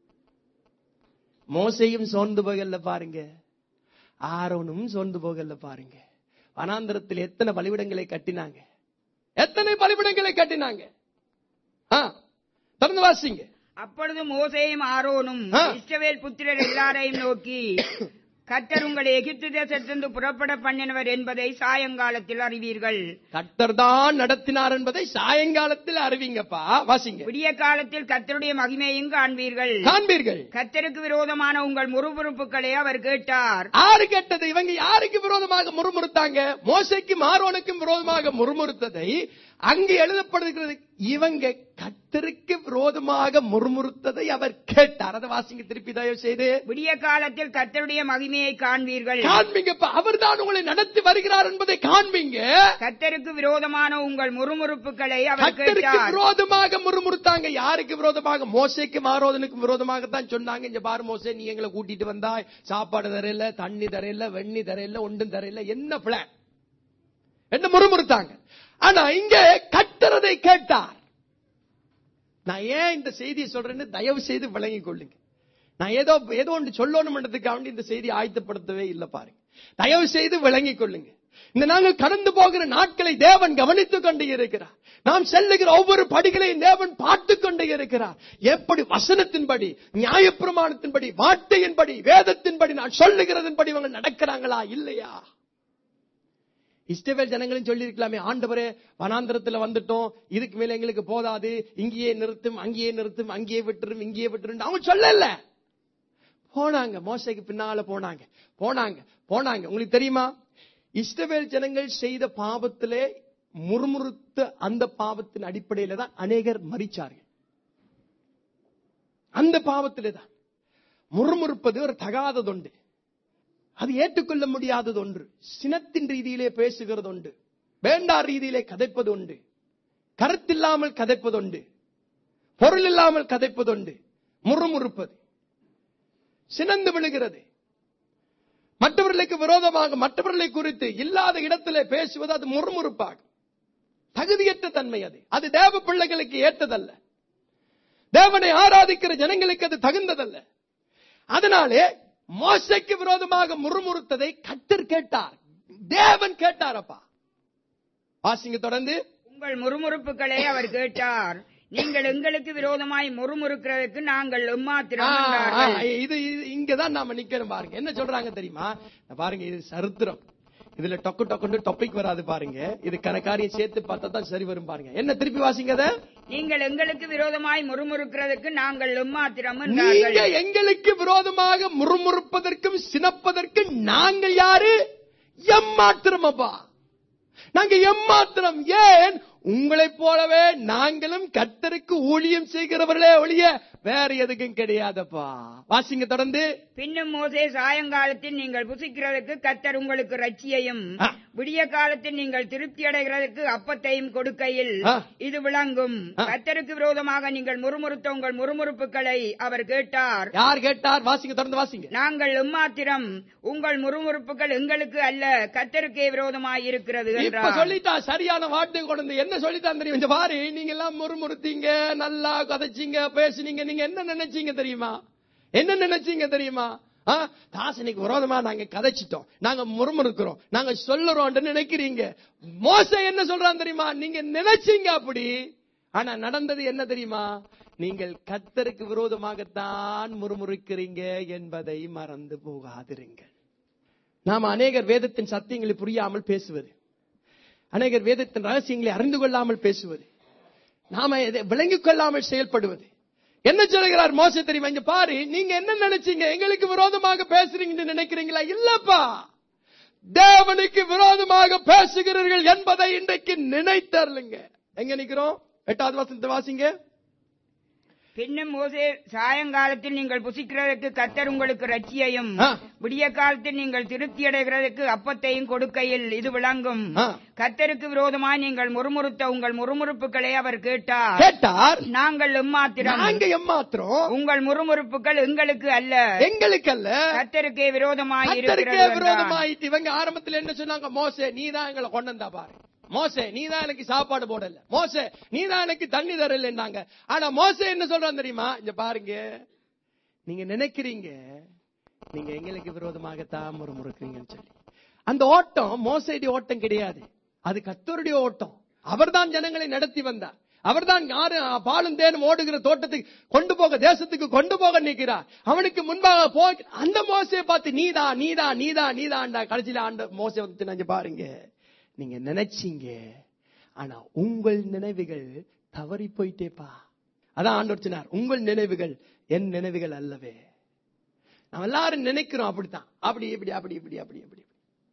மோசேயும் சோர்ந்து போகல பாருங்க, ஆரோனும் சோர்ந்து போகல பாருங்க. வனாந்திரத்தில் எத்தனை பலிபிடங்களை கட்டினாங்க, எத்தனை பலிபிடங்களை கட்டினாங்க. தொடர்ந்து வாசிங்க. அப்பொழுது மோசேயும் ஆரோனும் இஸ்ரவேல் புத்திரர் எல்லாரையும் நோக்கி, கர்த்தர் உங்களை எகிப்து தேசத்திலிருந்து புறப்பட பண்ணினவர் என்பதை சாயங்காலத்தில் அறிவீர்கள். கர்த்தர் தான் நடத்தினார் என்பதை சாயங்காலத்தில் அறிவீங்கப்பா. வாசிங்க. விடிய காலத்தில் கர்த்தருடைய மகிமையும் காண்பீர்கள் காண்பீர்கள். கர்த்தருக்கு விரோதமான உங்கள் முறுமுறுப்புகளை அவர் கேட்டார். யாரு கேட்டது? இவங்க யாருக்கு விரோதமாக முறுமுறுத்தாங்க? மோசேக்கும் ஆரோனுக்கும் விரோதமாக முறுமுறுத்ததை அங்கு எழுதப்படுகிறது. இவங்க கர்த்தருக்கு விரோதமாக முறுமுறுத்ததை அவர் கேட்டார். அதை வாசிங்க திருப்பி தயவு செய்து. விடிய காலத்தில் கர்த்தருடைய மகிமையை காண்பீர்கள். காண்பீங்கப்பா. அவர் தான் உங்களை நடத்தி வருகிறார் என்பதை காண்பீங்க. கர்த்தருக்கு விரோதமான உங்கள் முறுமுறுப்புகளை அவர் கர்த்தருக்கு கேட்டார். விரோதமாக முறுமுறுத்தாங்க. யாருக்கு விரோதமாக? மோசேக்கும் ஆரோனுக்கும் விரோதமாக தான் சொன்னாங்க. இங்க பாரு மோசே, நீ எங்களை கூட்டிட்டு வந்தாய், சாப்பாடு தரையில, தண்ணி தரையில, வெண்ணி தரையில, ஒன்றும் தரையில, என்ன பிளான் என்ன முறுமுறுத்தாங்க. ஆனா இங்க கர்த்தரதை கேட்டார். நான் ஏன் இந்த செய்தியை சொல்றேன்னு தயவு செய்து விளங்கிக் கொள்ளுங்க. நான் ஏதோ ஏதோ ஒன்று சொல்லணும்ன்றதுக்காக இந்த செய்தியை ஆயத்தப்படுத்தவே இல்லை பாருங்க. தயவு செய்து விளங்கிக் கொள்ளுங்க. இந்த நாங்கள் கடந்து போகிற நாட்களை தேவன் கவனித்துக் கொண்டே இருக்கிறார். நாம் செல்லுகிற ஒவ்வொரு படிகளையும் தேவன் பார்த்துக் கொண்டே இருக்கிறார். எப்படி வசனத்தின்படி, நியாயப்பிரமாணத்தின்படி, வார்த்தையின்படி, வேதத்தின்படி, நான் சொல்லுகிறதன்படி இவங்க நடக்கிறாங்களா இல்லையா? இஸ்ரவேல் ஜனங்களும் சொல்லி இருக்கலாமே, ஆண்டவரே வனாந்தரத்துல வந்துட்டோம், இதுக்கு மேல எங்களுக்கு போதாது, இங்கேயே நிறுத்தும், அங்கேயே நிறுத்தும், அங்கேயே விட்டுரும், இங்கேயே விட்டுரும். அவங்க சொல்லல. போனாங்க, மோசேக்கு பின்னால போனாங்க போனாங்க போனாங்க உங்களுக்கு தெரியுமா, இஸ்ரவேல் ஜனங்கள் செய்த பாவத்திலே முறுமுறுத்த அந்த பாவத்தின் அடிப்படையில தான் அநேகர் மரிச்சார்கள். அந்த பாவத்திலே தான் முறுமுறுப்பது ஒரு தகாததொண்டு, அது ஏற்றுக்கொள்ள முடியாதது ஒன்று. சினத்தின் ரீதியிலே பேசுகிறது உண்டு, வேண்டா ரீதியிலே கதைப்பது உண்டு, கருத்தில்லாமல் கதைப்பதுண்டு, பொருள் இல்லாமல் கதைப்பதுண்டு. முறுமுறுப்பது சினந்து விழுகிறது. மற்றவர்களுக்கு விரோதமாக, மற்றவர்களை குறித்து இல்லாத இடத்திலே பேசுவது அது முறுமுறுப்பாகும். தகுதியற்ற தன்மை அது. அது தேவ பிள்ளைகளுக்கு ஏற்றதல்ல. தேவனை ஆராதிக்கிற ஜனங்களுக்கு அது தகுந்ததல்ல. அதனாலே மோசேக்கு விரோதமாக முறுமுறுத்ததை கர்த்தர் கேட்டார். தேவன் கேட்டாரப்பா. வாசிங்க தொடர்ந்து. உங்கள் முறுமுறுப்புகளை அவர் கேட்டார். நீங்கள் எங்களுக்கு விரோதமாய் முறுமுறுக்கிறதுக்கு நாங்கள் எம்மாத்திரம் என்றார்கள். இது இங்கதான் நாம நிக்கணும் பாருங்க. என்ன சொல்றாங்க தெரியுமா? பாருங்க, இது சரித்திரம். இதுல டொக்கு டொக்கு டாபிக் வராது பாருங்க. இது கணக்காரியை சேர்த்து பார்த்தா தான் சரி வரும் பாருங்க. என்ன திருப்பி வாசிங்க. நீங்கள் எங்களுக்கு விரோதமாய் முறுமுறுக்கிறதுக்கு நாங்கள் எம்மாத்திரம். நீங்க எங்களுக்கு விரோதமாக முறுமுறுப்பதற்கும் சினப்பதற்கும் நாங்கள் யாரு? எம்மாத்திரம் அப்பா. நாங்க எம்மாத்திரம். ஏன்? உங்களைப் போலவே நாங்களும் கர்த்தருக்கு ஊழியம் செய்கிறவர்களே ஒழிய வேற எதுக்கும் கிடையாதப்பா. வாசிங்க தொடர்ந்து. பின்னும் மோசே, சாயங்காலத்தில் நீங்கள் புசிக்கிறதுக்கு கர்த்தர் உங்களுக்கு ரட்சியையும், விடிய காலத்தில் நீங்கள் திருப்தி அடைகிறதுக்கு அப்பத்தையும் கொடுக்கையில் இது விளங்கும். கர்த்தருக்கு விரோதமாக நீங்கள் முறுமுறுத்த உங்கள் முறுமுறுப்புகளை அவர் கேட்டார். யார் கேட்டார்? வாசிங்க தொடர்ந்து வாசிங்க. நாங்கள் எம்மாத்திரம், உங்கள் முறுமுறுப்புகள் எங்களுக்கு அல்ல, கர்த்தருக்கே விரோதமாய் இருக்கிறது என்றார். சொல்லிட்டா சரியான வார்த்தை கொண்டு. என்ன சொல்லித்தான் தெரியும்? இந்த பாரு, நீங்க எல்லாம் முறுமுறுத்தீங்க, நல்லா கதைச்சீங்க, பேசுனீங்க. நீங்க என்ன நினைச்சீங்க தெரியுமா? என்ன நினைச்சீங்க தெரியுமா? தாசனுக்கு விரோதமா நாங்க கதைச்சிட்டோம், நாங்க முறுமுறுக்கிறோம், நாங்க சொல்லுறோம் நினைக்கிறீங்க. மோசே என்ன சொல்றான் தெரியுமா? நீங்க நினைச்சீங்க அப்படி. ஆனா நடந்தது என்ன தெரியுமா? நீங்கள் கர்த்தருக்கு விரோதமாகத்தான் முறுமுறுக்கிறீங்க என்பதை மறந்து போகாதிருங்கள். நாம அநேகர் வேதத்தின் சத்தியங்களை புரியாமல் பேசுவது, அநேகர் வேதத்தின் ரகசியங்களை அறிந்து கொள்ளாமல் பேசுவது, நாம விளங்கிக் கொள்ளாமல் செயல்படுவது. என்ன சொல்கிறார் மோசே தெரியுமா? இங்க பாரு, நீங்க என்ன நினைச்சீங்க? எங்களுக்கு விரோதமாக பேசுறீங்கன்னு நினைக்கிறீங்களா? இல்லப்பா, தேவனுக்கு விரோதமாக பேசுகிறீர்கள் என்பதை இன்றைக்கு நினைத்தருளுங்க. எங்க நிக்கிறோம்? எட்டாவது வசனத்தை வாசிங்க. பின்னும் மோசே, சாயங்காலத்தில் நீங்கள் புசிக்கிறதற்கு கர்த்தர் உங்களுக்கு ரட்சியையும், விடிய காலத்தில் நீங்கள் திருப்தி அடைகிறதற்கு அப்பத்தையும் கொடுக்கையில் இது விளங்கும். கர்த்தருக்கு விரோதமாய் நீங்கள் முறுமுறுத்த உங்கள் முறுமுறுப்புகளை அவர் கேட்டார். கேட்டார். நாங்கள் எம்மாத்திரம், நாங்க எம்மாத்திரம், உங்கள் முறுமுறுப்புகள் எங்களுக்கு அல்ல, எங்களுக்கு அல்ல, கர்த்தருக்கே விரோதமாய் கர்த்தருக்கே விரோதமாயிட்டு. இவங்க ஆரம்பத்தில் என்ன சொன்னாங்க? மோசே, நீதான் எங்களை கொண்டு வந்தா பாரு. மோசே, நீதான் எனக்கு சாப்பாடு போடல. மோசே, நீதான் எனக்கு தண்ணி தரலன்னாங்க. ஆனா மோசே என்ன சொல்றான் தெரியுமா? இங்க பாருங்க, நீங்க நினைக்கிறீங்க நீங்க எங்களுக்கு விரோதமாகத்தான் முறுமுறுக்கிறீங்கன்னு சொல்லி. அந்த ஓட்டம் மோசேடி ஓட்டம் கிடையாது, அது கர்த்தருடைய ஓட்டம். அவர்தான் ஜனங்களை நடத்தி வந்தார். அவர் தான் யாரு பாலும் தேனும் ஓடுகிற தோட்டத்துக்கு கொண்டு போக, தேசத்துக்கு கொண்டு போக நிற்கிறார். அவனுக்கு முன்பாக போய் அந்த மோசையை பார்த்து நீதா நீதா நீதா நீதான்டா. கடைசியில ஆண்ட மோசை வந்து நினைச்சு பாருங்க, நீங்க நினைச்சீங்க, ஆனா உங்கள் நினைவுகள் தவறி போயிட்டேப்பா. அதான் ஆண்டவர் சொன்னார், உங்கள் நினைவுகள் என் நினைவுகள் அல்லவே. நாம் எல்லாரும் நினைக்கிறோம் அப்படித்தான், அப்படி இப்படி அப்படி இப்படி அப்படி அப்படி.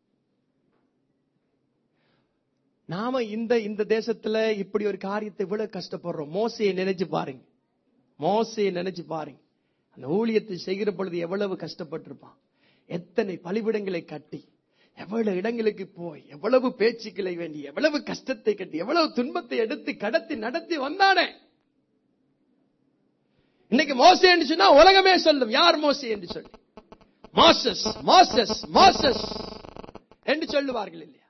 நாம இந்த இந்த தேசத்துல இப்படி ஒரு காரியத்தை இவ்வளவு கஷ்டப்படுறோம். மோசையை நினைச்சு பாருங்க, மோசையை நினைச்சு பாருங்க. அந்த ஊழியத்தை செய்கிற பொழுது எவ்வளவு கஷ்டப்பட்டிருப்பான். எத்தனை பலிபிடங்களை கட்டி, எவ்வளவு இடங்களுக்கு போய், எவ்வளவு பேச்சுக்களை வேண்டி, எவ்வளவு கஷ்டத்தை கட்டி, எவ்வளவு துன்பத்தை எடுத்து கடத்தி நடத்தி வந்தானே. இன்னைக்கு மோசே என்று சொன்னா உலகமே சொல்லும், யார் மோசே என்று சொல்லி, மோசஸ் மோசஸ் மோசஸ் என்று சொல்லுவார்கள் இல்லையா?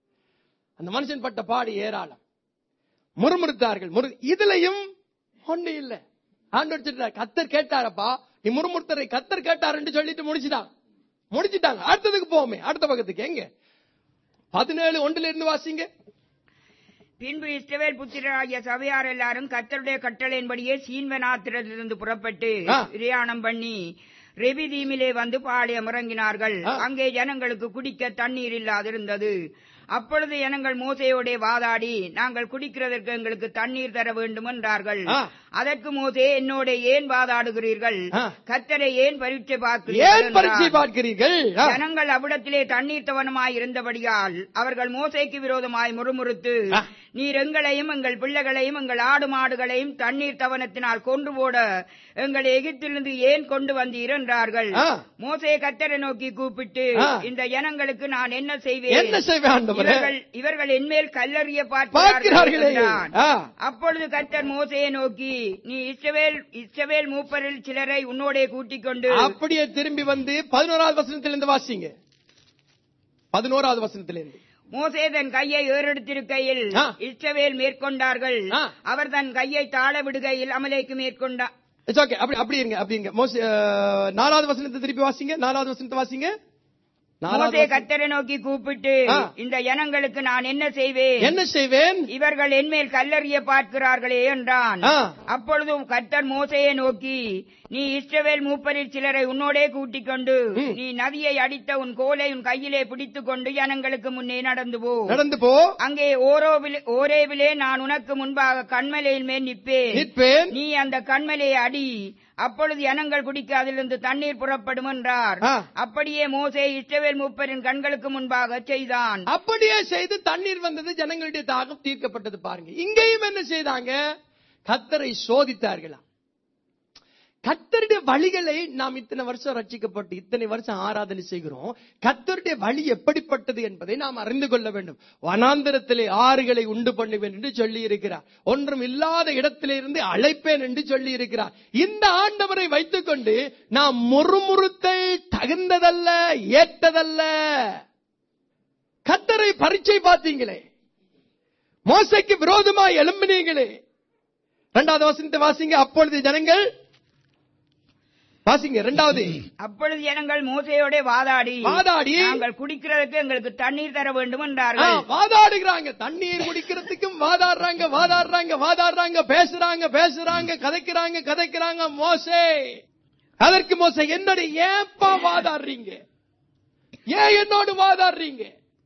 அந்த மனுஷன் பட்ட பாடு ஏராளம். முறுமுறுத்தார்கள். இதுலயும் ஒண்ணு இல்ல. ஆண்டவர் கத்தர் கேட்டாரப்பா, நீ முறுமுறுத்தரை கத்தர் கேட்டார் என்று சொல்லிட்டு முடிச்சுட்டாங்க முடிச்சுட்டாங்க அடுத்ததுக்கு போவோமே, அடுத்த பக்கத்துக்கு. எங்க பதினேழு ஒன்றுல இருந்து வாசிங்க. பின்பு இஸ்ரவேல் புத்திரராகிய சபையார் எல்லாரும் கர்த்தருடைய கட்டளையின்படியே சீன்வனாத்திரத்திலிருந்து புறப்பட்டு பிரயாணம் பண்ணி ரெபிதீமிலே வந்து பாளையம் இறங்கினார்கள். அங்கே ஜனங்களுக்கு குடிக்க தண்ணீர் இல்லாதிருந்தது. அப்பொழுது ஜனங்கள் மோசேயோட வாதாடி, நாங்கள் குடிக்கிறதற்கு எங்களுக்கு தண்ணீர் தர வேண்டும் என்றார்கள். அதற்கு மோசே, என்னோட ஏன் வாதாடுகிறீர்கள்? கர்த்தரை ஏன் பரீட்சை பார்க்கிறீர்கள்? ஜனங்கள் அவ்விடத்திலே தண்ணீர் தவனமாய் இருந்தபடியால் அவர்கள் மோசேக்கு விரோதமாய் முறுமுறுத்து, நீர் எங்களையும் எங்கள் பிள்ளைகளையும் எங்கள் ஆடு மாடுகளையும் தண்ணீர் தவனத்தினால் கொண்டு போட எங்களை எகிப்திலிருந்து ஏன் கொண்டு வந்தீர் என்றார்கள். மோசே கர்த்தரை நோக்கி கூப்பிட்டு, இந்த ஜனங்களுக்கு நான் என்ன செய்வேன்? இவர்கள் என்மேல் கல்லறிய பார்க்கிறார்கள். அப்பொழுது கர்த்தர் மோசேயை நோக்கி, நீ இஸ்ரவேல் இஸ்ரவேல் மூப்பரில் சிலரை உன்னோடே கூட்டிக் கொண்டு அப்படியே திரும்பி வந்து பதினோராவது வசனத்திலிருந்து வாசிங்க. பதினோராவது வசனத்திலிருந்து. மோசே தன் கையை ஏறெடுத்திருக்கையில் இஸ்ரவேல் மேற்கொண்டார்கள். அவர் தன் கையை தாழ விடுகையில் அமலேக்கு மேற்கொண்டார். அப்படி இருங்க அப்படி இருங்க. நாலாவது வசனத்தை திருப்பி வாசிங்க. நாலாவது வசனத்தை வாசிங்க. மோசே கர்த்தரை நோக்கி கூப்பிட்டு, இந்த ஜனங்களுக்கு நான் என்ன செய்வேன் என்ன செய்வேன் இவர்கள் என்மேல் கல்லறிய பார்க்கிறார்களே என்றான். அப்பொழுது கர்த்தர் மோசேயை நோக்கி, நீ இஸ்ரவேல் மூப்பரில் சிலரை உன்னோடே கூட்டிக் கொண்டு நீ நதியை அடித்த உன் கோலை உன் கையிலே பிடித்துக் கொண்டு ஜனங்களுக்கு முன்னே நடந்து போ நடந்து போ அங்கே ஓரேவிலே நான் உனக்கு முன்பாக கண்மலையின் மேல் நிற்பேன். நீ அந்த கண்மலையை அடி, அப்பொழுது ஜனங்கள் குடிக்க அதிலிருந்து தண்ணீர் புறப்படும் என்றார். அப்படியே மோசே இஸ்ரவேல் மூப்பரின் கண்களுக்கு முன்பாக செய்தான். அப்படியே செய்து தண்ணீர் வந்தது, ஜனங்களுடைய தாகம் தீர்க்கப்பட்டது. பாருங்க, இங்கேயும் என்ன செய்தாங்க? கர்த்தரை சோதித்தார்களா? கர்த்தருடைய வழிகளை நாம் இத்தனை வருஷம் ரட்சிக்கப்பட்டு இத்தனை வருஷம் ஆராதனை செய்கிறோம். கர்த்தருடைய வழி எப்படிப்பட்டது என்பதை நாம் அறிந்து கொள்ள வேண்டும். வனாந்தரத்திலே ஆறுகளை உண்டு பண்ணுவேன் என்று சொல்லி இருக்கிறார். ஒன்றும் இல்லாத இடத்திலிருந்து அழைப்பேன் என்று சொல்லி இருக்கிறார். இந்த ஆண்டவரை வைத்துக் கொண்டு நாம் முறுமுறுத்தை தகுந்ததல்ல, ஏற்றதல்ல. கர்த்தரை பரீட்சை பார்த்தீங்களே, மோசைக்கு விரோதமாய் எழும்பினீங்களே. இரண்டாவது வசனத்தை வாசிங்க. அப்பொழுது ஜனங்கள் வாசிங்க. இரண்டாவது. அப்பொழுது ஜனங்கள் மோசேயோட வாதாடி வாதாடி நாங்கள் குடிக்கிறதுக்கு எங்களுக்கு தண்ணீர் தர வேண்டும் என்றார்கள். வாதாடுகிறாங்க. தண்ணீர் குடிக்கிறதுக்கும் வாதாடுறாங்க வாதாடுறாங்க வாதாடுறாங்க பேசுறாங்க பேசுறாங்க கதைக்கிறாங்க கதைக்கிறாங்க. மோசே அதற்கு மோசே, என்னோட ஏப்பா வாதாடுறீங்க? ஏன் என்னோடு வாதாடுறீங்க?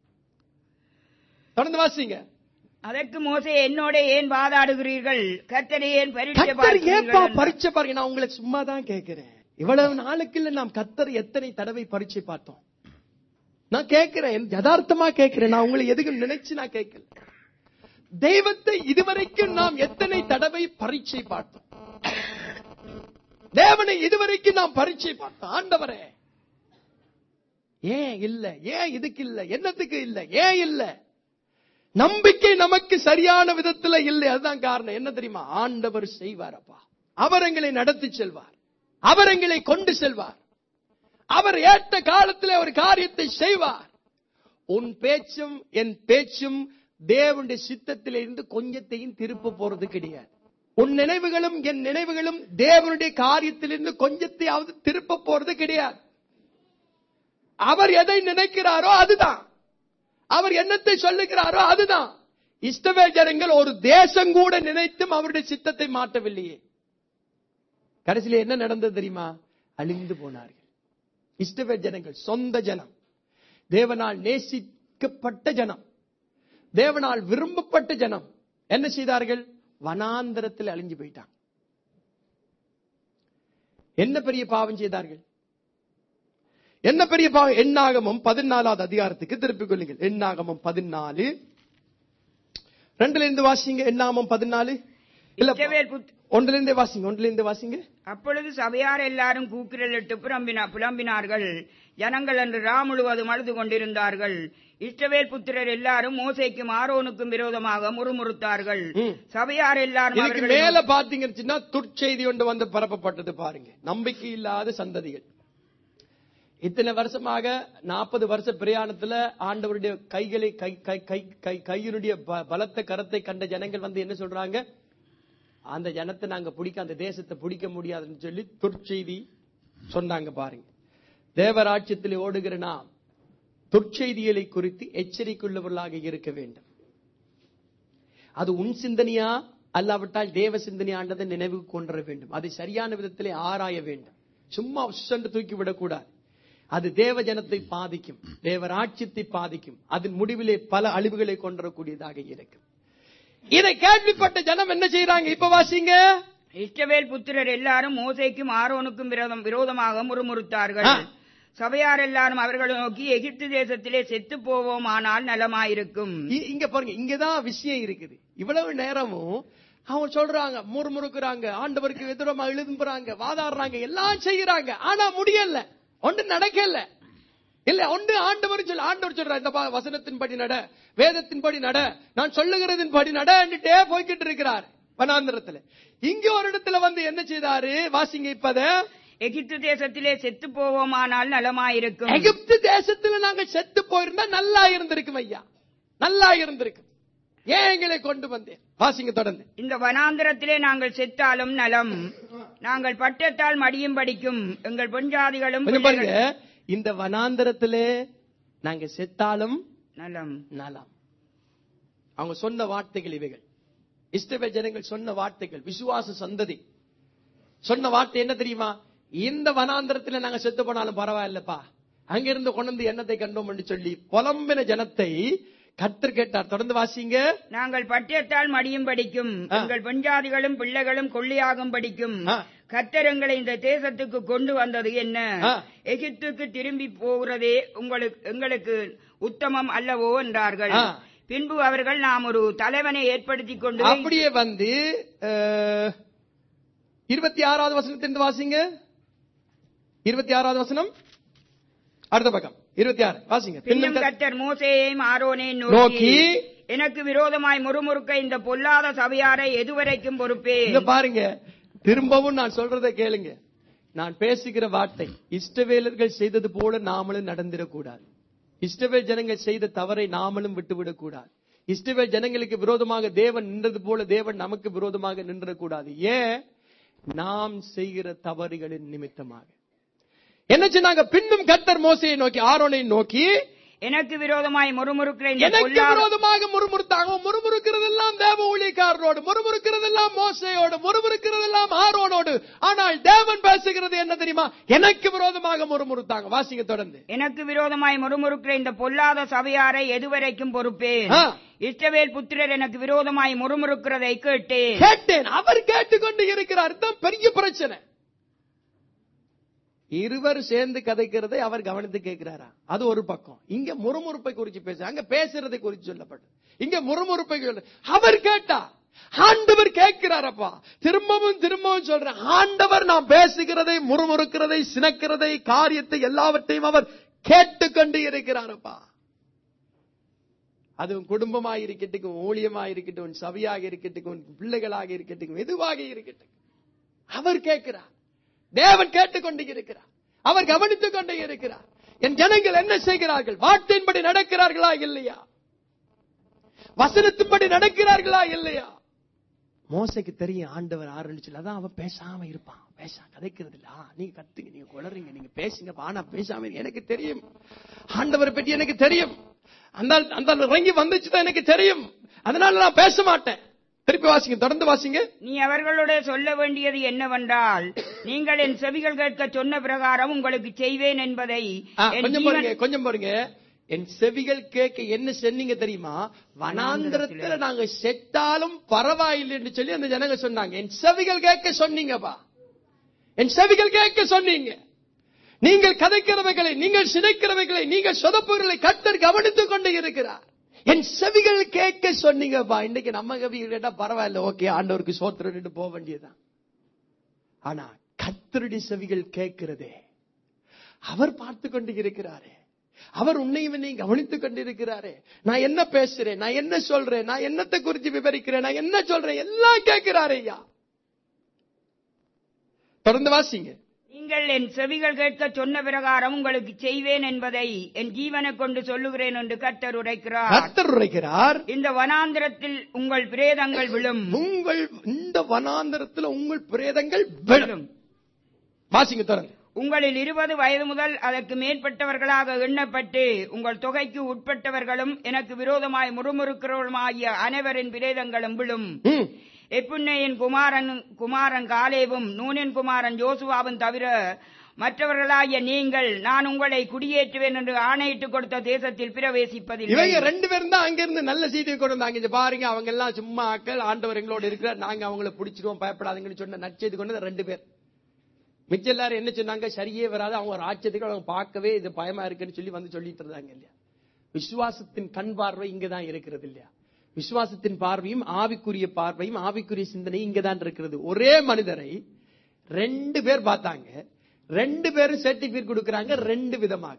தொடர்ந்து வாசிங்க. அதற்கு மோசே, என்னோட ஏன் வாதாடுகிறீர்கள்? கர்த்தரை ஏன் பரீட்சை ஏப்பா பரீட்சை பாருங்க. நான் உங்களை சும்மா தான் கேட்கிறேன். இவ்வளவு நாளுக்கு இல்ல நாம் கர்த்தர் எத்தனை தடவை பரீட்சை பார்த்தோம். நான் கேட்கிறேன், யதார்த்தமா கேட்கிறேன். நான் உங்களை எதுக்கும் நினைச்சு நான் கேட்கல. தெய்வத்தை இதுவரைக்கும் நாம் எத்தனை தடவை பரீட்சை பார்த்தோம்? தேவனை இதுவரைக்கும் நாம் பரீட்சை பார்த்தோம். ஆண்டவரே ஏன் இல்ல? ஏன் இதுக்கு இல்ல? என்னத்துக்கு இல்ல? ஏன் இல்ல? நம்பிக்கை நமக்கு சரியான விதத்துல இல்லை. அதுதான் காரணம். என்ன தெரியுமா? ஆண்டவர் செய்வாரப்பா. அவர் எங்களை நடத்தி செல்வார். அவர் எங்களை கொண்டு செல்வார். அவர் ஏற்ற காலத்தில் ஒரு காரியத்தை செய்வார். உன் பேச்சும் என் பேச்சும் தேவனுடைய சித்தத்திலிருந்து கொஞ்சத்தையும் திருப்ப போறது கிடையாது. உன் நினைவுகளும் என் நினைவுகளும் தேவனுடைய காரியத்திலிருந்து கொஞ்சத்தையாவது திருப்ப போறது கிடையாது. அவர் எதை நினைக்கிறாரோ அதுதான். அவர் என்னத்தை சொல்லுகிறாரோ அதுதான். இஸ்ரவேல் ஜனங்கள் ஒரு தேசம் கூட நினைத்தும் அவருடைய சித்தத்தை மாற்றவில்லையே. கடைசியில என்ன நடந்தது தெரியுமா? அழிந்து போனார்கள். இஸ்ரவேல் ஜனங்கள் சொந்த ஜனம், தேவனால் நேசிக்கப்பட்ட ஜனம், தேவனால் விரும்பப்பட்ட ஜனம் என்ன செய்தார்கள்? வனாந்தரத்தில் அழிஞ்சு போயிட்டாங்க. என்ன பெரிய பாவம் செய்தார்கள்? என்ன பெரிய பாவம்? எண்ணாகமம் பதினாலாவது அதிகாரத்துக்கு திருப்பிக் கொள்ளுங்கள். எண்ணாகமம் பதினாலு ரெண்டுல இருந்து வாசிங்க. எண்ணாகமம் பதினாலு இல்ல ஒன்றுல இருந்து வாசிங்க. ஒன்றுல இருந்து வாசிங்க. அப்பொழுது சபையார் எல்லாரும் கூக்குரலிட்டு புலம்பினார்கள். ஜனங்கள் அன்று ரா முழுவதும் அழுது கொண்டிருந்தார்கள். இஸ்ரவேல் புத்திரர் எல்லாரும் மோசேக்கும் ஆரோனுக்கும் விரோதமாக முறுமுறுத்தார்கள். சபையார் எல்லாரும் மேல பாத்தீங்கன்னா துர்ச்செய்தி ஒன்று வந்து பரப்பப்பட்டது பாருங்க. நம்பிக்கை இல்லாத சந்ததிகள். இத்தனை வருஷமாக நாற்பது வருஷ பிரயாணத்துல ஆண்டவருடைய கைகளை கையினுடைய பலத்த கரத்தை கண்ட ஜனங்கள் வந்து என்ன சொல்றாங்க? அந்த ஜனத்தை நாங்க பிடிக்க, அந்த தேசத்தை பிடிக்க முடியாதுன்னு சொல்லி துர்ச்செய்தி சொன்னாங்க பாருங்க. தேவராட்சியத்தில் ஓடுகிற நாம் துர்ச்செய்திகளை குறித்து எச்சரிக்கையுள்ளவர்களாக இருக்க வேண்டும். அது உன் சிந்தனையா அல்லாவிட்டால் தேவ சிந்தனையாண்டதை நினைவு கொண்டு வேண்டும். அதை சரியான விதத்திலே ஆராய வேண்டும். சும்மா உஷண்டு தூக்கி விடக்கூடாது. அது தேவ ஜனத்தை பாதிக்கும், தேவராட்சியத்தை பாதிக்கும். அதன் முடிவிலே பல அழிவுகளை கொண்டுவரக்கூடியதாக இருக்கும். இதை கேள்விப்பட்ட ஜனம் என்ன செய்யறாங்க? இப்ப வாசிங்க. இஸ்ரவேல் புத்திரர் எல்லாரும் மோசேக்கும் ஆரோனுக்கும் விரோதமாக முறுமுறுத்தார்கள். சபையார் எல்லாரும் அவர்களை நோக்கி, எகிப்து தேசத்திலே செத்து போவோம் ஆனால் நலமாயிருக்கும். இங்க பாருங்க, இங்கதான் விஷயம் இருக்குது. இவ்வளவு நேரமும் அவங்க சொல்றாங்க, முறுமுறுக்குறாங்க, ஆண்டவருக்கு எதிரமா எழுதுறாங்க, வாதாடுறாங்க, எல்லாம் செய்யறாங்க. ஆனா முடியல, ஒன்று நடக்கல. இல்ல ஒன்று ஆண்டவர் சொல்ல ஆண்டவர் சொல்ற, இந்த வசனத்தின்படி நட, வேதத்தின்படி நட, நான் சொல்லுகிறதின் படி நட என்றே போய்கிட்டு இருக்கிறார் வனாந்தரத்துல. இங்க ஒரு இடத்துல வந்து என்ன செய்தாரு? வாசிங்க. இப்பத எகிப்து தேசத்திலே செத்து போவோமானால் நலமாயிருக்கும். எகிப்து தேசத்துல நாங்க செத்து போயிருந்தா நல்லா இருந்திருக்கும் ஐயா, நல்லா இருந்திருக்கும். ஏன் எங்களை கொண்டு வந்தேன்? வாசிங்க தொடர்ந்து. இந்த வனாந்தரத்திலே நாங்கள் செத்தாலும் நலம், நாங்கள் பட்டத்தால் மடியும் படிக்கும் எங்கள் பெண்ஜாதிகளும். இந்த வனாந்தரத்திலே நாங்க செத்தாலும் நலம் நலம். அவங்க சொன்ன வார்த்தைகள் இவைகள். இஸ்ரவேல் ஜனங்கள் சொன்ன வார்த்தைகள், விசுவாச சந்ததி சொன்ன வார்த்தை என்ன தெரியுமா? இந்த வனாந்தரத்துல நாங்க செத்து போனாலும் பரவாயில்லப்பா, அங்கிருந்து கொண்டு எண்ணத்தை கண்டோம் என்று சொல்லி புலம்பின ஜனத்தை கர்த்தர் கேட்டார். தொடர்ந்து வாசிங்க. நாங்கள் பட்டயத்தால் மடியும் படிக்கும் எங்கள் பெண்ஜாதிகளும் பிள்ளைகளும் கொள்ளையாகும் படிக்கும் கர்த்தர் எங்களை இந்த தேசத்துக்கு கொண்டு வந்தது என்ன? எகிப்துக்கு திரும்பி போகிறதே உங்களுக்கு எங்களுக்கு உத்தமம் அல்லவோ என்றார்கள். பின்பு அவர்கள் நாம் ஒரு தலைவனை ஏற்படுத்தி கொண்டு அப்படியே வந்து இருபத்தி ஆறாவது வசனத்திலிருந்து வாசிங்க. இருபத்தி ஆறாவது வசனம் அடுத்த பக்கம். இருபத்தி ஆறு வாசிங்க. பின்னும் கர்த்தர் மோசேயையும் ஆரோனையும் நோக்கி, எனக்கு விரோதமாய் முறுமுறுக்க இந்த பொல்லாத சபையாரை எதுவரைக்கும் பொறுப்பே? பாருங்க, திரும்பவும் நான் சொல்றதை கேளுங்க. நான் பேசுகிற வார்த்தை இஸ்ரவேலர்கள் செய்தது போல நாமளும் நடந்திடக்கூடாது. இஸ்ரவேல் ஜனங்கள் செய்த தவறை நாமளும் விட்டுவிடக் கூடாது. இஸ்ரவேல் ஜனங்களுக்கு விரோதமாக தேவன் நின்றது போல தேவன் நமக்கு விரோதமாக நின்றக்கூடாது. ஏன்? நாம் செய்கிற தவறுகளின் நிமித்தமாக. என்ன சொன்னாங்க? பின்னும் கர்த்தர் மோசேயை நோக்கி ஆரோனை நோக்கி, எனக்கு விரோதமாய் முறுமுறுக்கிற எனக்கு விரோதமாக முறுமுறுத்தாங்க. முறுமுறுக்கிறதெல்லாம் தேவ ஊழியக்காரரோடு, முறுமுறுக்கிறதெல்லாம் மோசேயோடு, முறுமுறுக்கிறதெல்லாம் ஆரோனோடு. ஆனால் தேவன் பேசுகிறது என்ன தெரியுமா? எனக்கு விரோதமாக முறுமுறுத்தாங்க. வாசிங்க தொடர்ந்து. எனக்கு விரோதமாய் முறுமுறுக்கிற இந்த பொல்லாத சபையாரை எதுவரைக்கும் பொறுப்பேன்? இஸ்ரவேல் புத்திரர் எனக்கு விரோதமாய் முறுமுறுக்கிறதை கேட்டேன் கேட்டேன் அவர் கேட்டுக்கொண்டு இருக்கிறார். தான் பெரிய பிரச்சனை. இருவர் சேர்ந்து கதைக்கிறதை அவர் கவனித்து கேட்கிறாரா? அது ஒரு பக்கம். இங்க முறுமுறுப்பை குறித்து பேச, அங்க பேசுறதை குறித்து சொல்லப்பட்டது. இங்க முறுமுறுப்பை அவர் கேட்டா, ஆண்டவர் கேட்கிறாரப்பா. திரும்பவும் திரும்பவும் சொல்ற, ஆண்டவர் நாம் பேசுகிறதை, முறுமுறுக்கிறதை, சினக்கிறதை, காரியத்தை எல்லாவற்றையும் அவர் கேட்டுக்கொண்டு இருக்கிறாரப்பா. அது குடும்பமாக இருக்கட்டும், ஊழியமாக இருக்கட்டும், சபையாக இருக்கட்டும், பிள்ளைகளாக இருக்கட்டும், எதுவாக இருக்கட்டும், அவர் கேட்கிறார். தேவன் கேட்டுக்கொண்டு இருக்கிறார். அவர் கவனித்துக் கொண்டே இருக்கிறார். என் ஜனங்கள் என்ன செய்கிறார்கள்? வார்த்தையின்படி நடக்கிறார்களா இல்லையா? வசனத்தின்படி நடக்கிறார்களா இல்லையா? மோசைக்கு தெரியும் ஆண்டவர் ஆரம்பிச்சு, அதான் அவன் பேசாம இருப்பான். பேச கதைக்கிறது இல்ல. நீங்க கத்துங்க, நீங்க குளறீங்க, நீங்க பேசுங்க, ஆனா பேசாம எனக்கு தெரியும். ஆண்டவரை பற்றி எனக்கு தெரியும். அந்த அந்த இறங்கி வந்துச்சுதான் எனக்கு தெரியும். அதனால நான் பேச மாட்டேன். திருப்பி வாசிங்க, தொடர்ந்து வாசிங்க. நீ அவர்களோட சொல்ல வேண்டியது என்னவென்றால், நீங்கள் என் செவிகள் கேட்க சொன்ன பிரகாரம் உங்களுக்கு செய்வேன் என்பதை. கொஞ்சம் பாருங்க, கொஞ்சம் பாருங்க. என் செவிகள் கேட்க என்ன சொன்னீங்க தெரியுமா? வனாந்திரத்துல நாங்க செத்தாலும் பரவாயில்லை என்று சொல்லி அந்த ஜனங்க சொன்னாங்க. என் செவிகள் கேட்க சொன்னீங்கப்பா, என் செவிகள் கேட்க சொன்னீங்க. நீங்கள் கதைக்கிறவைகளை, நீங்கள் சிதைக்கிறவைகளை, நீங்கள் சொதப்புகளை கர்த்தர் கவனித்துக் கொண்டு இருக்கிறார். என் செவிகள் கேட்க சொன்னீங்கப்பா. இன்னைக்கு நம்ம கவிகள் கேட்டா பரவாயில்ல, ஓகே, ஆண்டவருக்கு சோத்திரம் போக வேண்டியதுதான். ஆனா கர்த்தருடைய செவிகள் கேட்கிறதே, அவர் பார்த்து கொண்டு இருக்கிறாரே, அவர் உன்னையும் என்னையும் கவனித்துக் கொண்டிருக்கிறாரே. நான் என்ன பேசுறேன், நான் என்ன சொல்றேன், நான் என்னத்தை குறித்து விவரிக்கிறேன், நான் என்ன சொல்றேன், எல்லாம் கேட்கிறாரே ஐயா. தொடர்ந்து வாசிங்க. நீங்கள் என் செவிகள் கேட்க சொன்ன பிரகாரம் உங்களுக்கு செய்வேன் என்பதை என் ஜீவனை கொண்டு சொல்லுகிறேன் என்று கர்த்தர் உரைக்கிறார். கர்த்தர் உரைக்கிறார். இந்த வனாந்திரத்தில் உங்கள் பிரேதங்கள் விழும். உங்கள் இந்த வனாந்திரத்தில் உங்கள் பிரேதங்கள் விழும். வாசிங்க தொடர்ந்து. உங்களில் இருபது வயது முதல் அதற்கு மேற்பட்டவர்களாக எண்ணப்பட்டு உங்கள் தொகைக்கு உட்பட்டவர்களும் எனக்கு விரோதமாய் முறுமுறுக்கிறவர்களுமாகிய அனைவரின் பிரேதங்களும் விழும். எப்புன்னேயின் குமாரன் குமாரன் காலேவும் நூனின் குமாரன் யோசுவாவும் தவிர மற்றவர்களாகிய நீங்கள் நான் உங்களை குடியேற்றுவேன் என்று ஆணையிட்டு கொடுத்த தேசத்தில் பிரவேசிப்பதில்லை. இவங்க ரெண்டு பேரும் தான் அங்கிருந்து நல்ல செய்தியை கொண்டு வந்தாங்க. பாருங்க, அவங்க எல்லாம் சும்மா ஆக்கள், ஆண்டவர் எங்களோடு இருக்கிறார், நாங்க அவங்களை பிடிச்சிருவோம், பயப்படாதீங்கன்னு சொன்ன நற்செய்தி கொண்டு ரெண்டு பேர். மிச்ச எல்லாரும் என்ன சொன்னாங்க? சரியே வராது, அவங்க ராஜ்யத்துக்கு அவங்க பார்க்கவே இது பயமா இருக்குன்னு சொல்லி வந்து சொல்லிட்டு இருந்தாங்க இல்லையா. விசுவாசத்தின் கண் பார்வை இங்கதான் இருக்கிறது இல்லையா. விசுவாசத்தின் பார்வையும் ஆவிக்குரிய பார்வையும் ஆவிக்குரிய சிந்தனையும் இங்கதான் இருக்கிறது. ஒரே மனிதரை ரெண்டு பேர் பார்த்தாங்க, ரெண்டு பேரும் சர்டிபிகேட் கொடுக்கறாங்க ரெண்டு விதமாக.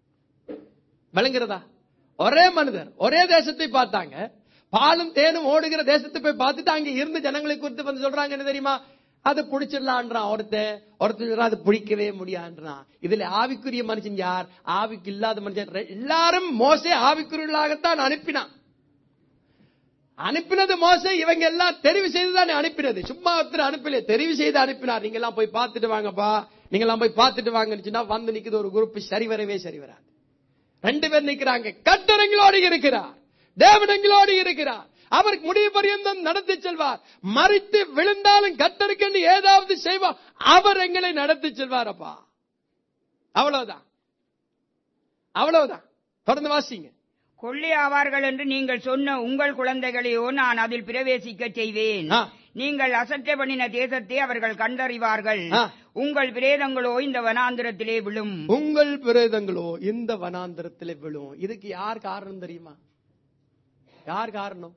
விளங்குறதா? ஒரே மனிதர் ஒரே தேசத்தை பார்த்தாங்க, பாலும் தேனும் ஓடுகிற தேசத்தை போய் பார்த்துட்டு அங்க இருந்த ஜனங்களை குறித்து வந்து சொல்றாங்க என்ன தெரியுமா? அது பிடிச்சிடலான்றான் ஒருத்தன், ஒருத்தர் அது பிடிக்கவே முடியாதுன்றான். இதுல ஆவிக்குரிய மனுஷன் யார், ஆவிக்கு இல்லாத மனுஷன்? எல்லாரும் மோசே ஆவிக்குரியலாகத்தான் அனுப்பினான். அனுப்பினது மோசே, இவங்க எல்லாம் தெரிவு செய்துதான் அனுப்பினது. சும்மா ஒருத்தர் அனுப்பல, தெரிவு செய்து அனுப்பினார். நீங்க எல்லாம் போய் பார்த்துட்டு வாங்கப்பா, நீங்க எல்லாம் போய் பார்த்துட்டு வாங்கன்னு வந்து நிக்குது ஒரு குரூப். சரி வரவே சரி வராது. ரெண்டு பேர் நிக்கிறாங்க. கர்த்தர் எங்களோடு இருக்கிறார், தேவன் எங்களோடு இருக்கிறார், அவருக்கு முடிவு பரியந்தம் நடத்தி செல்வார். மறித்து விழுந்தாலும் கர்த்தருக்கு என்று ஏதாவது செய்வார், அவர் எங்களை நடத்தி செல்வாரப்பா. அவ்வளவுதான், அவ்வளவுதான். தொடர்ந்து வாசிங்க. கொள்ளை ஆவார்கள் என்று நீங்கள் சொன்ன உங்கள் குழந்தைகளையோ நான் அதில் பிரவேசிக்க செய்வேன். நீங்கள் அசட்டை பண்ணின தேசத்தை அவர்கள் கண்டறிவார்கள். உங்கள் பிரேதங்களோ இந்த வனாந்திரத்திலே விழும். உங்கள் பிரேதங்களோ இந்த வனாந்திரத்திலே விழும். இதுக்கு யார் காரணம் தெரியுமா? யார் காரணம்?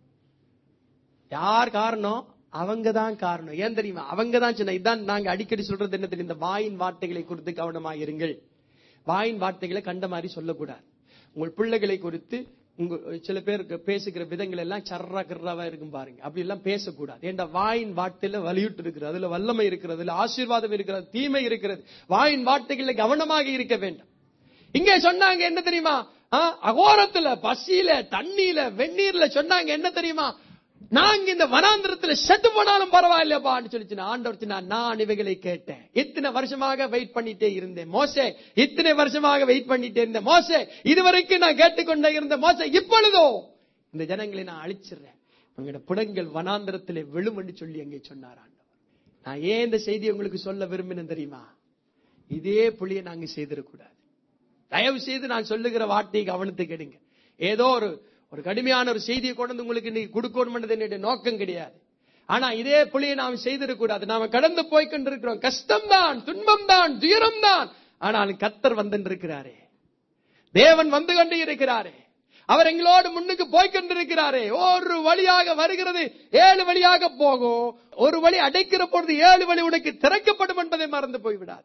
யார் காரணம்? அவங்கதான் காரணம். ஏன் தெரியுமா? அவங்கதான் சொன்ன. இதான் நாங்க அடிக்கடி சொல்றது என்ன தெரியும்? இந்த வாயின் வார்த்தைகளை குறித்து கவனமாக இருங்கள். வாயின் வார்த்தைகளை கண்ட மாதிரி சொல்லக்கூடாது. உங்கள் பிள்ளைகளை குறித்து உங்க சில பேர் பேசுகிற விதங்கள் எல்லாம் சர்ரா கிர்ராவா இருக்கும் பாருங்க. அப்படி எல்லாம் பேசக்கூடாது. ஏண்டா வாயின் வார்த்தையில வலியுட்டு இருக்கிறது, அதுல வல்லமை இருக்கிறது, அதுல ஆசீர்வாதம் இருக்கிறது, தீமை இருக்கிறது. வாயின் வார்த்தைகளை கவனமாக இருக்க வேண்டும். இங்கே சொன்னாங்க என்ன தெரியுமா? அகோரத்துல, பசியில, தண்ணியில, வெந்நீர்ல சொன்னாங்க என்ன தெரியுமா? நாங்க இந்த வனாந்திரத்துல செத்து போனாலும் பரவாயில்லப்பான்னு சொல்லிச்சு. ஆண்டவர் நான் இவைகளை கேட்டேன், இத்தனை வருஷமாக வெயிட் பண்ணிட்டே இருந்தேன் மோசே, இத்தனை வருஷமாக வெயிட் பண்ணிட்டே இருந்தேன் மோசே, இதுவரைக்கும் நான் கேட்டுக்கொண்டே இருந்த மோசே, இப்பொழுதோ இந்த ஜனங்களை நான் அழிச்சிடுறேன், உங்களோட புடங்கள் வனாந்திரத்திலே விழும் என்று சொல்லி அங்கே சொன்னார் ஆண்டவர். நான் ஏன் இந்த செய்தியை உங்களுக்கு சொல்ல விரும்பினேன் தெரியுமா? இதே புள்ளியை நாங்க செய்திடக்கூடாது. தயவு செய்து நான் சொல்லுகிற வார்த்தையை கவனத்துக்கு எடுங்க. ஏதோ ஒரு ஒரு கடுமையான ஒரு செய்தியை கொண்டு உங்களுக்கு இன்னைக்கு கொடுக்கணும் என்னுடைய நோக்கம் கிடையாது. ஆனா இதே புள்ளியை நாம் செய்திடக்கூடாது. நாம கடந்து போய் கொண்டிருக்கிறோம். கஷ்டம் தான், துன்பம் தான், துயரம் தான். ஆனால் கர்த்தர் வந்து இருக்கிறாரே, தேவன் வந்து கொண்டு இருக்கிறாரே, அவர் எங்களோடு முன்னுக்கு போய் கொண்டிருக்கிறாரே. ஒரு வழியாக வருகிறது, ஏழு வழியாக போகும். ஒரு வழி அடைக்கிற பொழுது ஏழு வழி உனக்கு திறக்கப்படும் என்பதை மறந்து போய்விடாது.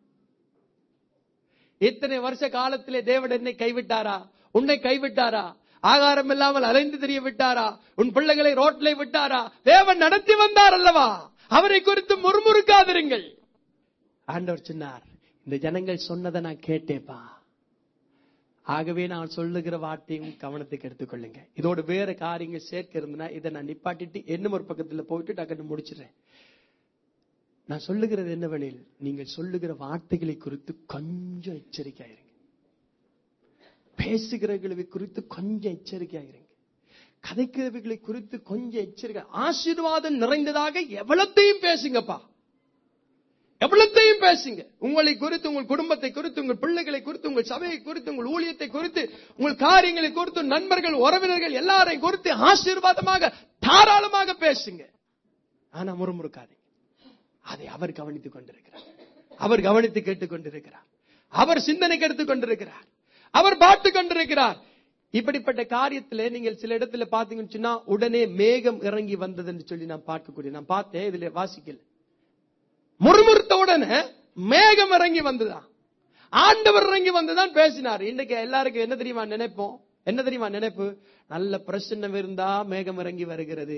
இத்தனை வருஷ காலத்திலே தேவன் என்னை கைவிட்டாரா? உன்னை கைவிட்டாரா? ஆகாரம் இல்லாமல் அலைந்து தெரிய விட்டாரா? உன் பிள்ளைகளை ரோட்ல விட்டாரா? தேவன் நடத்தி வந்தார் அல்லவா? அவரை குறித்து முறுமுறுக்காதிருங்கள். ஆண்டவர் சொன்னார், இந்த ஜனங்கள் சொன்னதை நான் கேட்டேப்பா, ஆகவே நான் சொல்லுகிற வார்த்தையும் கவனத்துக்கு எடுத்துக்கொள்ளுங்க. இதோட வேற காரியங்கள் சேர்க்க இருந்தனா இதை நான் நிப்பாட்டிட்டு இன்னும் ஒரு பக்கத்துல போயிட்டு டக்குன்னு முடிச்சிடுறேன். நான் சொல்லுகிறது என்னவெனில், நீங்கள் சொல்லுகிற வார்த்தைகளை குறித்து கொஞ்சம் எச்சரிக்கையாயிருங்க. பேசுகிறவர்களை குறித்து கொஞ்சம் எச்சரிக்கையாயிருங்க. கதைக்கிறவைகளை குறித்து கொஞ்சம் எச்சரிக்கை. ஆசீர்வாதம் நிறைந்ததாக எவ்வளத்தையும் பேசுங்கப்பா, எவ்வளத்தையும் பேசுங்க. உங்களை குறித்து, உங்கள் குடும்பத்தை குறித்து, உங்கள் பிள்ளைகளை குறித்து, உங்கள் சபையை குறித்து, உங்கள் ஊழியத்தை குறித்து, உங்கள் காரியங்களை குறித்து, நண்பர்கள் உறவினர்கள் எல்லாரையும் குறித்து ஆசீர்வாதமாக தாராளமாக பேசுங்க. ஆனா முறுமுறுக்காதீங்க. அதை அவர் கவனித்துக் கொண்டிருக்கிறார். அவர் கவனித்து கேட்டுக் கொண்டிருக்கிறார். அவர் சிந்தனைக்கு எடுத்துக் கொண்டிருக்கிறார். அவர் பார்த்துக் கொண்டிருக்கிறார். இப்படிப்பட்ட காரியத்துல நீங்கள் சில இடத்துல பாத்தீங்கன்னு சொன்னா உடனே மேகம் இறங்கி வந்தது என்று சொல்லி நான் பார்க்கக்கூடிய, நான் பார்த்தேன், இதுல வாசிக்கல. முறுமுறுத்த உடனே மேகம் இறங்கி வந்துதான், ஆண்டவர் இறங்கி வந்துதான் பேசினார். இன்னைக்கு எல்லாருக்கும் என்ன தெரியுமா நினைப்போம்? என்ன தெரியுமா நினைப்பு? நல்ல பிரசன்னம் இருந்தா மேகம் இறங்கி வருகிறது,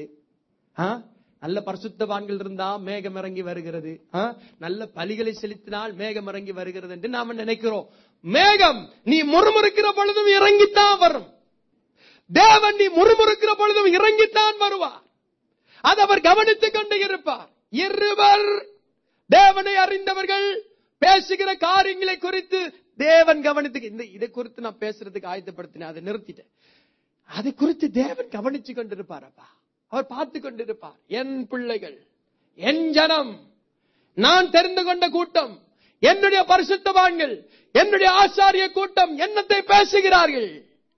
நல்ல பரிசுத்தவான்கள் இருந்தா மேகம் இறங்கி வருகிறது, நல்ல பலிகளை செலுத்தினால் மேகம் இறங்கி வருகிறது என்று நாம நினைக்கிறோம். மேகம் நீ முறுமுறுக்கிற பொழுதும் இறங்கித்தான் வரும். தேவன் நீ முறுமுறுக்கிற பொழுதும் இறங்கித்தான் வருவார். அது அவர் கவனித்துக் கொண்டு இருப்பார். இருவர் தேவனை அறிந்தவர்கள் பேசுகிற காரியங்களை குறித்து தேவன் கவனித்து, இந்த இதை குறித்து நான் பேசுறதுக்கு ஆயத்தப்படுத்தினேன், அதை நிறுத்திட்டேன். அதை குறித்து தேவன் கவனிச்சு கொண்டிருப்பார். அப்பா அவர் பார்த்து கொண்டிருப்பார். என் பிள்ளைகள், என் ஜனம், நான் தெரிந்து கொண்ட கூட்டம், என்னுடைய பரிசுத்தவான்கள், என்னுடைய ஆசாரிய கூட்டம் என்னத்தை பேசுகிறார்கள்.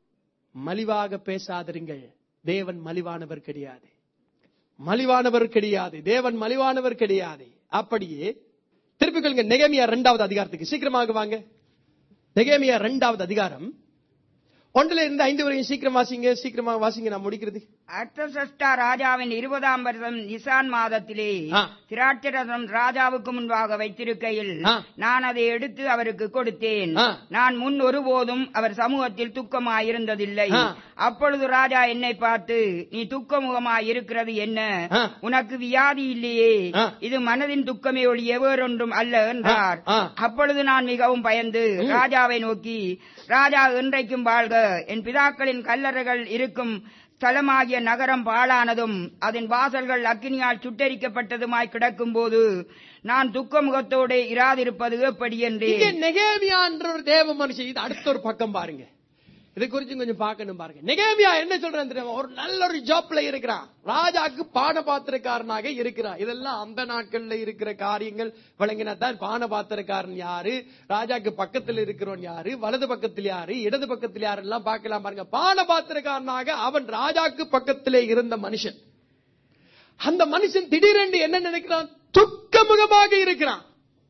மலிவாக பேசாதிருங்கள். தேவன் மலிவானவர் கிடையாது, மலிவானவர் கிடையாது. தேவன் மலிவானவர் கிடையாது. அப்படியே திருப்பிக் கொள்ளுங்க. நெகேமியா இரண்டாவது அதிகாரத்துக்கு சீக்கிரமாக வாங்க. நெகேமியா இரண்டாவது அதிகாரம் ஒன்றில் இருந்து ஐந்து வரையும் சீக்கிரம் வாசிங்க, சீக்கிரமாக வாசிங்க, நான் முடிக்கிறது. அர்த்தசஷ்டா ராஜாவின் இருபதாம் வருடம் நிசான் மாதத்திலே திராட்சரசம் ராஜாவுக்கு முன்பாக வைத்திருக்கையில் நான் அதை எடுத்து அவருக்கு கொடுத்தேன். நான் முன் ஒருபோதும் அவர் சமூகத்தில் துக்கமாயிருந்ததில்லை. அப்பொழுது ராஜா என்னை பார்த்து, நீ துக்கமுகமாய் இருக்கிறது என்ன? உனக்கு வியாதி இல்லையே? இது மனதின் துக்கமே ஒழிய வேறொன்றும் அல்ல என்றார். அப்பொழுது நான் மிகவும் பயந்து ராஜாவை நோக்கி, ராஜா என்றைக்கும் வாழ்க, என் பிதாக்களின் கல்லறைகள் இருக்கும் ஸ்தலமாகிய நகரம் பாழானதும் அதன் வாசல்கள் அக்கினியால் சுட்டரிக்கப்பட்டதுமாய் கிடக்கும் போது நான் துக்க முகத்தோடு இராதிருப்பது எப்படி என்று. நெகேமியா என்ற ஒரு தேவ மனுஷன், இது அடுத்த ஒரு பக்கம் பாருங்க, இதை குறித்து கொஞ்சம் பார்க்கணும் பாருங்க. நெகேமியா என்ன சொல்றேன் தெரியுமா? ஒரு நல்ல ஒரு ஜாப்ல இருக்கிறான், ராஜாக்கு பானபாத்திரக்காரனாக இருக்கிறான். இதெல்லாம் அந்த நாட்கள்ல இருக்கிற காரியங்கள் வழங்கினாதான். பானபாத்திரக்காரன் யாரு, ராஜாக்கு பக்கத்தில் இருக்கிறவன் யாரு, வலது பக்கத்தில் யாரு, இடது பக்கத்தில் யாரு எல்லாம் பார்க்கலாம் பாருங்க. பானபாத்திரக்காரனாக அவன் ராஜாக்கு பக்கத்திலே இருந்த மனுஷன். அந்த மனுஷன் திடீரென்று என்ன நினைக்கிறான்? துக்கமுகமாக இருக்கிறான்,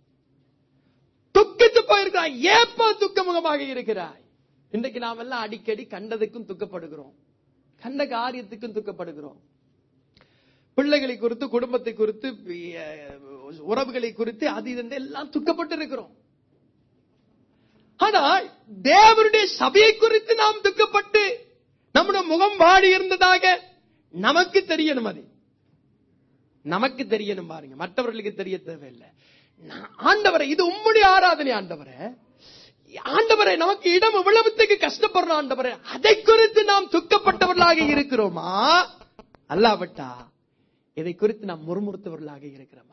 துக்கித்து போயிருக்கிறான். ஏப்ப துக்கமுகமாக இருக்கிறாய்? இன்றைக்கு நாம் எல்லாம் அடிக்கடி கண்டதுக்கும் துக்கப்படுகிறோம், கண்ட காரியத்துக்கும் துக்கப்படுகிறோம். பிள்ளைகளை குறித்து, குடும்பத்தை குறித்து, உறவுகளை குறித்து அது இது எல்லாம் துக்கப்பட்டு இருக்கிறோம். ஆனால் தேவனுடைய சபையை குறித்து நாம் துக்கப்பட்டு நம்முடைய முகம் வாடி இருந்ததாக நமக்கு தெரியணும். அது நமக்கு தெரியணும் பாருங்க, மற்றவர்களுக்கு தெரிய தேவையில்லை. ஆண்டவரை, இது உம்முடைய ஆராதனை ஆண்டவரை, ஆண்டவரை நமக்கு இடம் இவ்வளவுக்கு கஷ்டப்படுறோம் ஆண்டவரை, அதை குறித்து நாம் துக்கப்பட்டவர்களாக இருக்கிறோமா? அல்லாவிட்டா இதை குறித்து நாம் முறுமுறுத்தவர்களாக இருக்கிறோமா?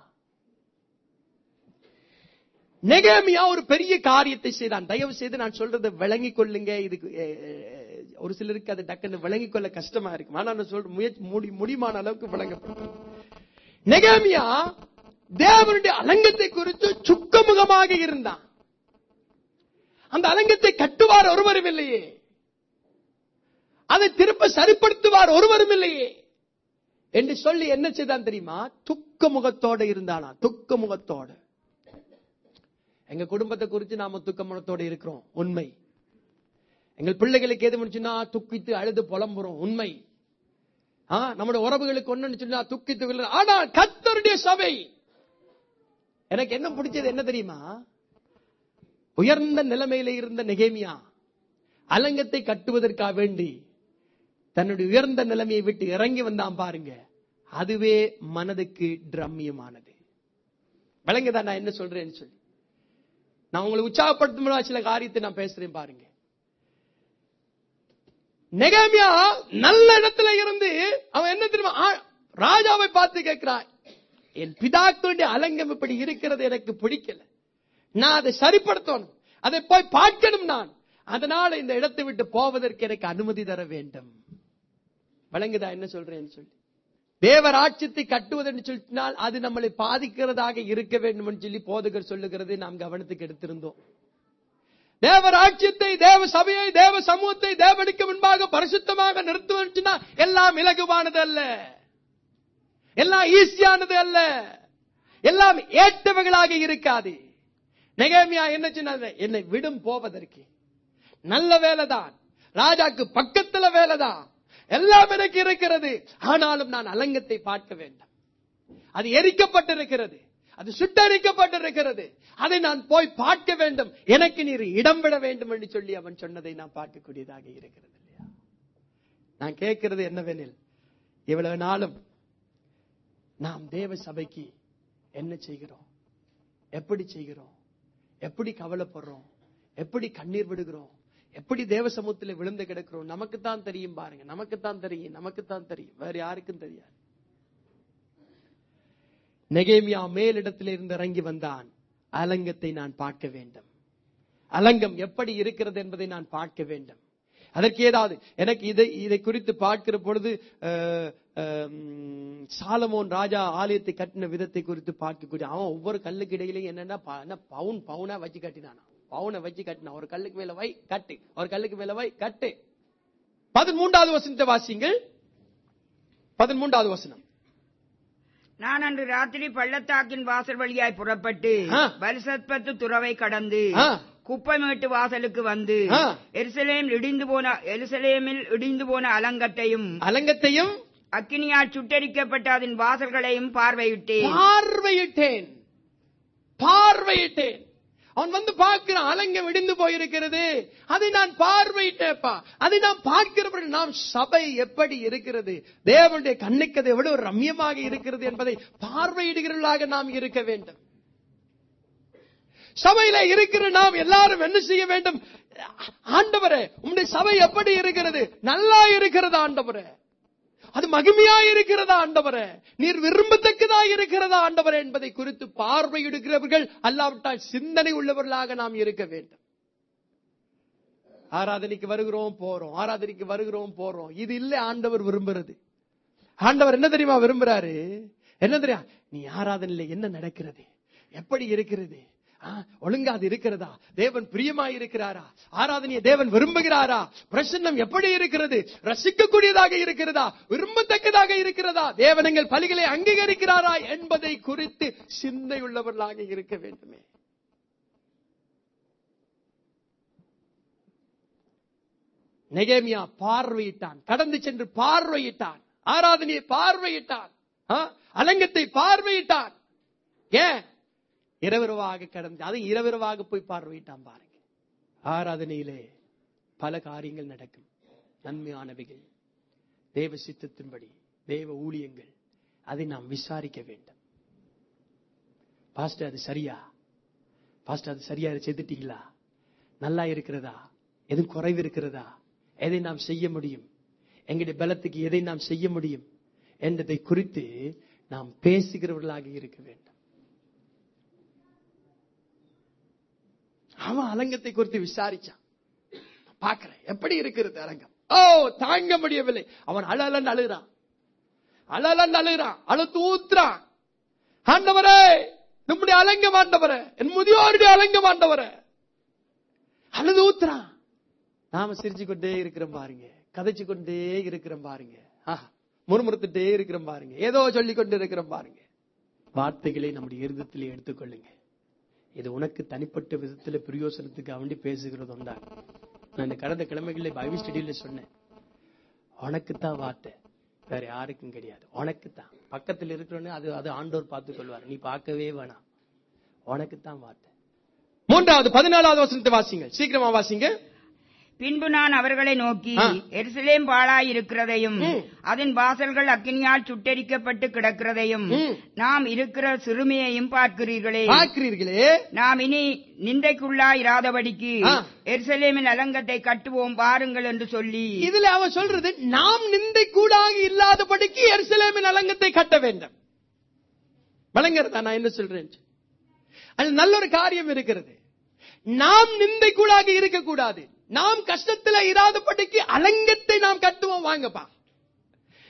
நெகேமியா ஒரு பெரிய காரியத்தை செய்தான். தயவு செய்து நான் சொல்றதை விளங்கிக் கொள்ளுங்க. இதுக்கு ஒரு சிலருக்கு அது டக்குன்னு விளங்கிக் கொள்ள கஷ்டமா இருக்கும். ஆனா நான் சொல்ற முயற்சி முடியுமான அளவுக்கு விளங்கப்படும். நெகேமியா தேவனுடைய அலங்கத்தை குறித்து சுக்கமுகமாக இருந்தான். அந்த அலங்கத்தை கட்டுவார் ஒருவரும் இல்லையே, அதை திருப்ப சரிப்படுத்துவார் ஒருவரும் இல்லையே என்று சொல்லி என்ன செய்தான் தெரியுமா? துக்க முகத்தோடு இருந்தானா, துக்க முகத்தோடு. எங்க குடும்பத்தை குறித்து நாம துக்க முகத்தோடு இருக்கிறோம், உண்மை. எங்கள் பிள்ளைகளுக்கு எது முடிச்சுன்னா துக்கித்து அழுது புலம்புறோம், உண்மை. நம்முடைய உறவுகளுக்கு ஒண்ணு சொன்னா துக்கித்து. ஆனால் கர்த்தருடைய சபை, எனக்கு என்ன பிடிச்சது என்ன தெரியுமா? உயர்ந்த நிலைமையில இருந்த நெகேமியா அலங்கத்தை கட்டுவதற்காக வேண்டி தன்னுடைய உயர்ந்த நிலைமையை விட்டு இறங்கி வந்தான் பாருங்க. அதுவே மனதுக்கு ரம்மியமானது. விளங்குதான் நான் என்ன சொல்றேன்னு சொல்லி. நான் உங்களை உற்சாகப்படுத்தும் சில காரியத்தை நான் பேசுறேன் பாருங்க. நெகேமியா நல்ல இடத்துல இருந்து அவன் என்ன தெரியுமா, ராஜாவை பார்த்து கேட்கிறான், என் பிதாக்களுடைய அலங்கம் இப்படி இருக்கிறது எனக்கு பிடிக்கல, நான் அதை சரிப்படுத்தணும், அதை போய் பார்க்கணும் நான், அதனால இந்த இடத்தை விட்டு போவதற்கு எனக்கு அனுமதி தர வேண்டும். வழங்குதா என்ன சொல்றேன்னு சொல்லி? தேவராட்சியத்தை கட்டுவதென்று சொல்லினால் அது நம்மளை பாதிக்கிறதாக இருக்க வேண்டும் என்று சொல்லி போதகர் சொல்லுகிறதை நாம் கவனத்துக்கு எடுத்திருந்தோம். தேவராட்சியத்தை, தேவ சபையை, தேவ சமூகத்தை தேவனுக்கு முன்பாக பரிசுத்தமாக நிறுத்துவா எல்லாம் இலகுவானது அல்ல, எல்லாம் ஈஸியானது அல்ல, எல்லாம் ஏற்றவைகளாக இருக்காது. நெகேமியா என்ன சொன்னாங்க? என்னை விடும் போவதற்கு நல்ல வேலைதான், ராஜாக்கு பக்கத்துல வேலைதான், எல்லாம் எனக்கு இருக்கிறது. ஆனாலும் நான் அலங்கத்தை பார்க்க வேண்டும். அது எரிக்கப்பட்டிருக்கிறது, அது சுட்டரிக்கப்பட்டிருக்கிறது, அதை நான் போய் பார்க்க வேண்டும். எனக்கு நீர் இடம் விட வேண்டும் என்று சொல்லி அவன் சொன்னதை நான் பார்க்கக்கூடியதாக இருக்கிறது இல்லையா? நான் கேட்கிறது என்னவெனில், இவ்வளவு நாளும் நாம் தேவ சபைக்கு என்ன செய்கிறோம், எப்படி செய்கிறோம், எப்படி கவலைப்படுறோம், எப்படி கண்ணீர் விடுகிறோம், எப்படி தேவ சமூகத்தில் விழுந்து கிடக்கிறோம்? நமக்குத்தான் தெரியும் பாருங்க, நமக்குத்தான் தெரியும், நமக்குத்தான் தெரியும், வேற யாருக்கும் தெரியாது. நெகேமியா மேலிடத்தில் இருந்து இறங்கி வந்தான். அலங்கத்தை நான் பார்க்க வேண்டும், அலங்கம் எப்படி இருக்கிறது என்பதை நான் பார்க்க வேண்டும். அதற்கு ஏதாவது எனக்கு இதை இதை குறித்து பார்க்கிற பொழுது சாலமோன் ராஜா ஆலயத்தை கட்டின விதத்தை குறித்து பார்க்கக்கூடிய, அவன் ஒவ்வொரு கல்லுக்கு இடையிலையும் என்னன்னா பவுன் பவுனா வச்சு கட்டினானா, பவுனை வச்சு கட்டினான். ஒரு கல்லுக்கு மேல வை கட்டு, ஒரு கல்லுக்கு மேல வை கட்டு. பதிமூன்றாவது வசனத்தை வாசிங்கள். பதிமூன்றாவது வசனம். நான் அன்று ராத்திரி பள்ளத்தாக்கின் வாசல் வழியாய் புறப்பட்டு பலிசத்பத்து துறவை கடந்து குப்பைமேட்டு வாசலுக்கு வந்து எருசலேம் இடிந்து போன எருசலேமில் இடிந்து போன அலங்கத்தையும் அலங்கத்தையும் அக்கினியால் சுட்டரிக்கப்பட்ட அதன் வாசல்களையும் பார்வையிட்டேன் பார்வையிட்டேன் பார்வையிட்டேன் அவன் வந்து பார்க்கிறான், அலங்கம் இடிந்து போயிருக்கிறது, அதை நான் பார்வையிட்டேப்பா. அதை நாம் பார்க்கிறவர்கள் நாம் சபை எப்படி இருக்கிறது, தேவனுடைய கண்ணுக்கு அது எவ்வளவு ரம்யமாக இருக்கிறது என்பதை பார்வையிடுகிறவர்களாக நாம் இருக்க வேண்டும். சபையில இருக்கிற நாம் எல்லாரும் என்ன செய்ய வேண்டும்? ஆண்டவரே, உம்முடைய சபை எப்படி இருக்கிறது? நல்லா இருக்கிறதா ஆண்டவரே? அது மகிமையா இருக்கிறதா ஆண்டவரே? நீர் விரும்பத்தக்கதா இருக்கிறதா ஆண்டவரே என்பதை குறித்து பார்வையிடுகிறவர்கள் அல்லாவிட்டால் சிந்தனை உள்ளவர்களாக நாம் இருக்க வேண்டும். ஆராதனைக்கு வருகிறோம் போறோம், ஆராதனைக்கு வருகிறோம் போறோம், இது இல்ல ஆண்டவர் விரும்புறது. ஆண்டவர் என்ன தெரியுமா விரும்புறாரு? என்ன தெரியுமா? நீ ஆராதனையில என்ன நடக்கிறது, எப்படி இருக்கிறது, ஒழுங்கா அது இருக்கிறதா, தேவன் பிரியமா இருக்கிறாரா, ஆராதனையை தேவன் விரும்புகிறாரா, பிரசன்னம் எப்படி இருக்கிறது, ரசிக்கக்கூடியதாக இருக்கிறதா, விரும்பத்தக்கதாக இருக்கிறதா, தேவன் எங்கள் பலிகளை அங்கீகரிக்கிறாரா என்பதை குறித்து சிந்தை உள்ளவர்களாக இருக்க வேண்டுமே. நெகேமியா பார்வையிட்டான், கடந்து சென்று பார்வையிட்டான், ஆராதனையை பார்வையிட்டான், அலங்கத்தை பார்வையிட்டான். ஏன்? இரவிரவாக கடந்து, அது இரவிரவாக போய் பார்வையிட்டான் பாருங்க. ஆராதனையிலே பல காரியங்கள் நடக்கும், நன்மையானவைகள், தேவ சித்தத்தின்படி தேவ ஊழியங்கள், அதை நாம் விசாரிக்க வேண்டும். பாஸ்டர் அது சரியா, பாஸ்டர் அது சரியா செய்துட்டீங்களா, நல்லா இருக்கிறதா, எதுவும் குறைவு இருக்கிறதா, எதை நாம் செய்ய முடியும், எங்களுடைய பலத்துக்கு எதை நாம் செய்ய முடியும் என்பதை குறித்து நாம் பேசுகிறவர்களாக இருக்க வேண்டும். அவன் அலங்கத்தை குறித்து விசாரிச்சான். பார்க்கிறேன் எப்படி இருக்கிறது அலங்கம். ஓ, தாங்க முடியவில்லை. அவன் அழலன் அழுகிறான், அழலன் அழுகிறான், அழுத்து ஊத்துறான். ஆண்டவரே, நம்முடைய அலங்கம் ஆண்டவரே, என் முதியோருடைய அலங்கம் ஆண்டவரே, அழுது ஊத்துறான். நாம சிரிச்சு கொண்டே இருக்கிறோம் பாருங்க, கதைச்சு கொண்டே இருக்கிறோம் பாருங்க, முறுமுறுத்துட்டே இருக்கிறோம் பாருங்க, ஏதோ சொல்லிக் கொண்டு இருக்கிறோம் பாருங்க. வார்த்தைகளை நம்முடைய இருதயத்திலே எடுத்துக்கொள்ளுங்க. இது உனக்கு தனிப்பட்ட விதத்துல பிரயோசனத்துக்கு அவண்டி பேசுகிறது உண்டா? நான் இந்த கடந்த கிழமைகளில் பைபிள் ஸ்டடியில சொன்னேன், உனக்குத்தான் வார்த்தை, வேற யாருக்கும் கிடையாது. உனக்குத்தான், பக்கத்தில் இருக்கிறோன்னு அது அது ஆண்டோர் பார்த்துக் கொள்வார், நீ பார்க்கவே வேணாம். உனக்குத்தான் வார்த்தை. மூன்றாவது பதினாலாவது வசனத்தை வாசிங்க, சீக்கிரமா வாசிங்க. பின்பு நான் அவர்களை நோக்கி, எருசலேம் பாழாயிருக்கிறதையும் அதன் வாசல்கள் அக்கினியால் சுட்டரிக்கப்பட்டு கிடக்கிறதையும் நாம் இருக்கிற சிறுமியையும் பார்க்கிறீர்களே பார்க்கிறீர்களே நாம் இனி நிந்தைக்குள்ளாயிராதபடிக்கு எருசலேமின் அலங்கத்தை கட்டுவோம் பாருங்கள் என்று சொல்லி, இதுல அவன் சொல்றது நாம் நிந்தைக்கூடாக இல்லாதபடிக்கு எருசலேமின் அலங்கத்தை கட்ட வேண்டும். வழங்குறதா நான் என்ன சொல்றேன்? அது நல்ல ஒரு காரியம் இருக்கிறது. நாம் நிந்தைக்கூடாக இருக்கக்கூடாது, நாம் கஷ்டத்துல இராதபடிக்கு அலங்கத்தை நாம் கட்டுவோம். வாங்கப்பா,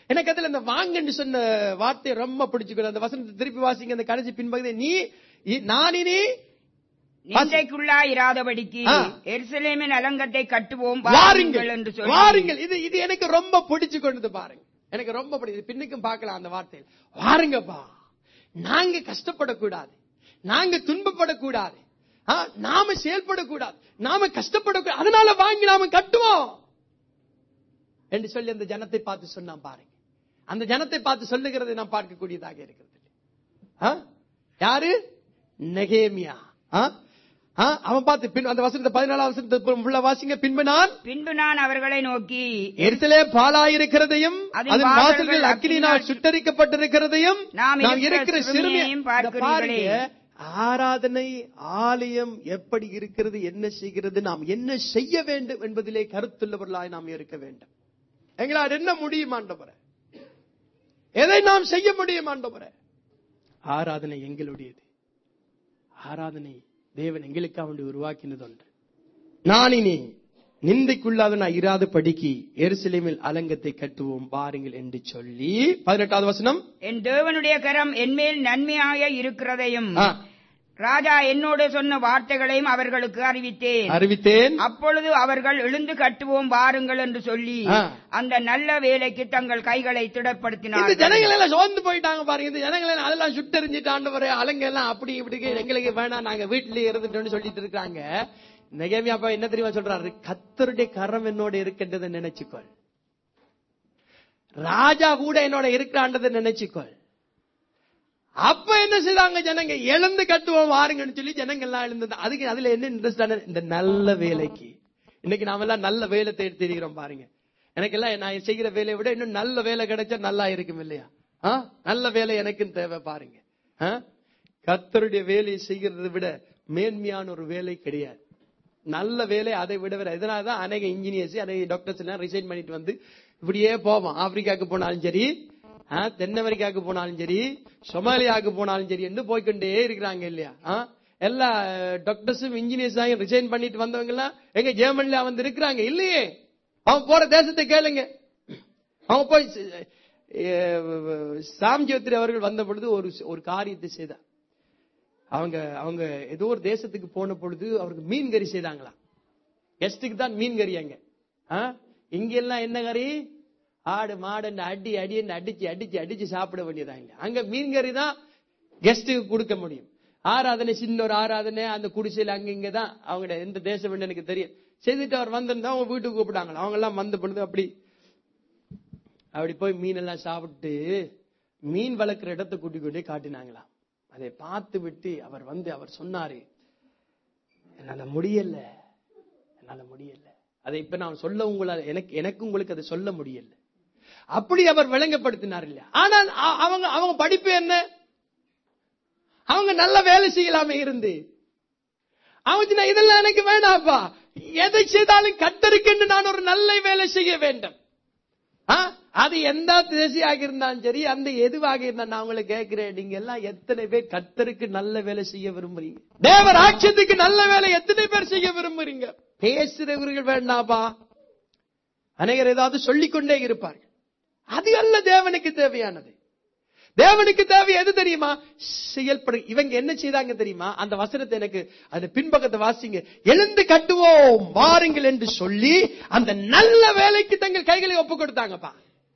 எனக்கு அதுல அந்த வாங்கன்னு சொன்ன வார்த்தை ரொம்ப பிடிச்சுக்கணும். அந்த வசனத்தை திருப்பி வாசிங்க, அந்த கடைசி பின்பகுதி. நீ நானினி நிந்தைக்குள்ளாயிராதபடிக்கு எருசலேமின் அலங்கத்தை கட்டுவோம் வாருங்கள் என்று சொல்லி வாருங்கள். இது இது எனக்கு ரொம்ப பிடிச்சு கொண்டது பாருங்க, எனக்கு ரொம்ப பிடிச்சது. பின்னுக்கும் பார்க்கலாம் அந்த வார்த்தையில். வாருங்கப்பா, நாங்க கஷ்டப்படக்கூடாது, நாங்க துன்பப்படக்கூடாது, நாம செயல்படக்கூடாது, நாம கஷ்டப்படக்கூடாது, அதனால வாங்கி நாம கட்டுவோம் என்று சொல்லி அந்த ஜனத்தை பார்த்து சொன்னா பாருங்க. அந்த ஜனத்தை பார்த்து சொல்லுகிறதை நாம் பார்க்கக்கூடியதாக இருக்கிறது. யாரு? நெகேமியா. அவன் பார்த்து பின் அந்த வசனத்தை பதினாலாம் வசனத்தை உள்ள வாசிங்க. பின்பு நான் பின்பு நான் அவர்களை நோக்கி எருசலேம் பாழாயிருக்கிறதையும் அதன் வாசல்கள் அக்கினியினால் சுட்டரிக்கப்பட்டிருக்கிறதையும் நாம் இருக்கிற சிறுமையையும் பார்க்கிறீர்களே. ஆராதனை ஆலயம் எப்படி இருக்கிறது, என்ன செய்கிறது, நாம் என்ன செய்ய வேண்டும் என்பதிலே கருத்துள்ளவர்களாய் நாம் இருக்க வேண்டும். எங்களால் என்ன முடியும் ஆண்டவரே? எதை நாம் செய்ய முடியும் ஆண்டவரே? ஆராதனை எங்களுடையது. ஆராதனை தேவன் எங்களுக்காக வேண்டி உருவாக்கினது ஒன்று. நான் இனி நிந்தைக்குள்ளாத நான் இராத படிக்கு எருசலேமில் அலங்கத்தை கட்டுவோம் வாருங்கள் என்று சொல்லி பதினெட்டாவது வசனம். என் தேவனுடைய கரம் என்மேல் நன்மையாக இருக்கிறதையும் ராஜா என்னோடு சொன்ன வார்த்தைகளையும் அவர்களுக்கு அறிவித்தேன் அறிவித்தேன் அப்பொழுது அவர்கள் எழுந்து கட்டுவோம் வாருங்கள் என்று சொல்லி அந்த நல்ல வேலைக்கு தங்கள் கைகளை திடப்படுத்தினார். இந்த ஜனங்கள் எல்லாம் சோர்ந்து போயிட்டாங்க பாருங்க. இந்த ஜனங்கள் எல்லாம் அதெல்லாம் சுட்டெரிஞ்சிட்டு ஆண்டவரே அலங்க எல்லாம் அப்படி இப்படி எங்களுக்கு வேணாம், நாங்க வீட்டிலேயே இருந்துட்டோம்னு சொல்லிட்டு இருக்காங்க. நெகேமியா அப்பா என்ன தெரியுமா சொல்றாரு? கர்த்தருடைய கரம் என்னோட இருக்கின்றதை நினைச்சுக்கொள், ராஜா கூட என்னோட இருக்கிறான்றதை நினைச்சுக்கொள். அப்ப என்ன செய்தாங்க ஜனங்க? எழுந்து கட்டுவோம் வாருங்கன்னு சொல்லி ஜனங்கள் எல்லாம் எழுந்து. அதுக்கு அதுல என்ன இன்ட்ரெஸ்ட் ஆன இந்த நல்ல வேலைக்கு. இன்னைக்கு நாம எல்லாம் நல்ல வேலை தேடி தெரிகிறோம் பாருங்க. எனக்கு எல்லாம் நான் செய்கிற வேலையை விட இன்னும் நல்ல வேலை கிடைச்சா நல்லா இருக்கும் இல்லையா? நல்ல வேலை எனக்கும் தேவை பாருங்க. கர்த்தருடைய வேலையை செய்கிறதை விட மேன்மையான ஒரு வேலை கிடையாது. நல்ல வேலை அதை விட வேற. இதனாலதான் அநேக இன்ஜினியர்ஸ் அநேக டாக்டர்ஸ் எல்லாம் ரிசைன் பண்ணிட்டு வந்து இப்படியே போவோம். ஆப்பிரிக்காவுக்கு போனாலும் சரி, தென் அமெரிக்காவுக்கு போனாலும் சரி, சொமாலியாவுக்கு போனாலும் சரி என்று போய்கொண்டே இருக்கிறாங்க இல்லையா? எல்லா டாக்டர்ஸும் இன்ஜினியர்ஸ் ஆகி ரிசைன் பண்ணிட்டு வந்தவங்க எல்லாம் எங்க ஜெர்மன்ல வந்து இருக்கிறாங்க இல்லையே? அவங்க போற தேசத்தை கேளுங்க. அவங்க போய் சாம் ஜோத்ரி அவர்கள் வந்த பொழுது ஒரு ஒரு காரியத்தை செய்தார். அவங்க அவங்க ஏதோ ஒரு தேசத்துக்கு போன பொழுது அவருக்கு மீன் கறி செய்தாங்களா. கெஸ்டுக்கு தான் மீன் கறி. அங்க இங்க எல்லாம் என்ன கறி? ஆடு மாடு அடி அடி அடிச்சு அடிச்சு அடிச்சு சாப்பிட வேண்டியதாங்க. அங்க மீன் கறி தான் கெஸ்டுக்கு கொடுக்க முடியும். ஆராதனை சின்ன ஒரு ஆராதனை அந்த குடிசையில் அங்க இங்கதான் அவங்க எந்த தேசம் எனக்கு தெரியும். செய்துட்டு அவர் வந்திருந்தா அவங்க வீட்டுக்கு கூப்பிட்டாங்க. அவங்க எல்லாம் வந்த பொழுது அப்படி அப்படி போய் மீன் எல்லாம் சாப்பிட்டு மீன் வளர்க்கிற இடத்தை கூட்டி கொண்டே காட்டினாங்களாம். அதை பார்த்து விட்டு அவர் வந்து அவர் சொன்னாரு, என்னால முடியல, என்னால முடியல. அதை இப்ப நான் சொல்ல உங்களால எனக்கு எனக்கு உங்களுக்கு அதை சொல்ல முடியல. அப்படி அவர் விளங்கப்படுத்தினார் இல்லையா? ஆனால் அவங்க அவங்க படிப்பு என்ன? அவங்க நல்ல வேலை செய்யலாமே இருந்து. அவங்க இதெல்லாம் எனக்கு வேணாப்பா, எதை செய்தாலும் கர்த்தருக்கு நான் ஒரு நல்ல வேலை செய்ய வேண்டும். அது எந்த தேசியாக இருந்தாலும் சரி, அந்த எதுவாக இருந்தா நான் உங்களை கேட்கிறேன், நீங்க எல்லாம் எத்தனை பேர் கர்த்தருக்கு நல்ல வேலை செய்ய விரும்புறீங்க? தேவ ராஜ்யத்துக்கு நல்ல வேலை எத்தனை பேர் செய்ய விரும்புறீங்க? பேசுறவர்கள் வேண்டாப்பா, அநேகர் ஏதாவது சொல்லிக்கொண்டே இருப்பார்கள். அது அல்ல தேவனுக்கு தேவையானது. தேவனுக்கு தேவை எது தெரியுமா? செயல்படு. இவங்க என்ன செய்தாங்க தெரியுமா? அந்த வசனத்தை எனக்கு அந்த பின்பக்கத்தை வாசிங்க. எழுந்து கட்டுவோம் வாருங்கள் என்று சொல்லி அந்த நல்ல வேலைக்கு தங்கள் கைகளை ஒப்பு கொடுத்தாங்கப்பா.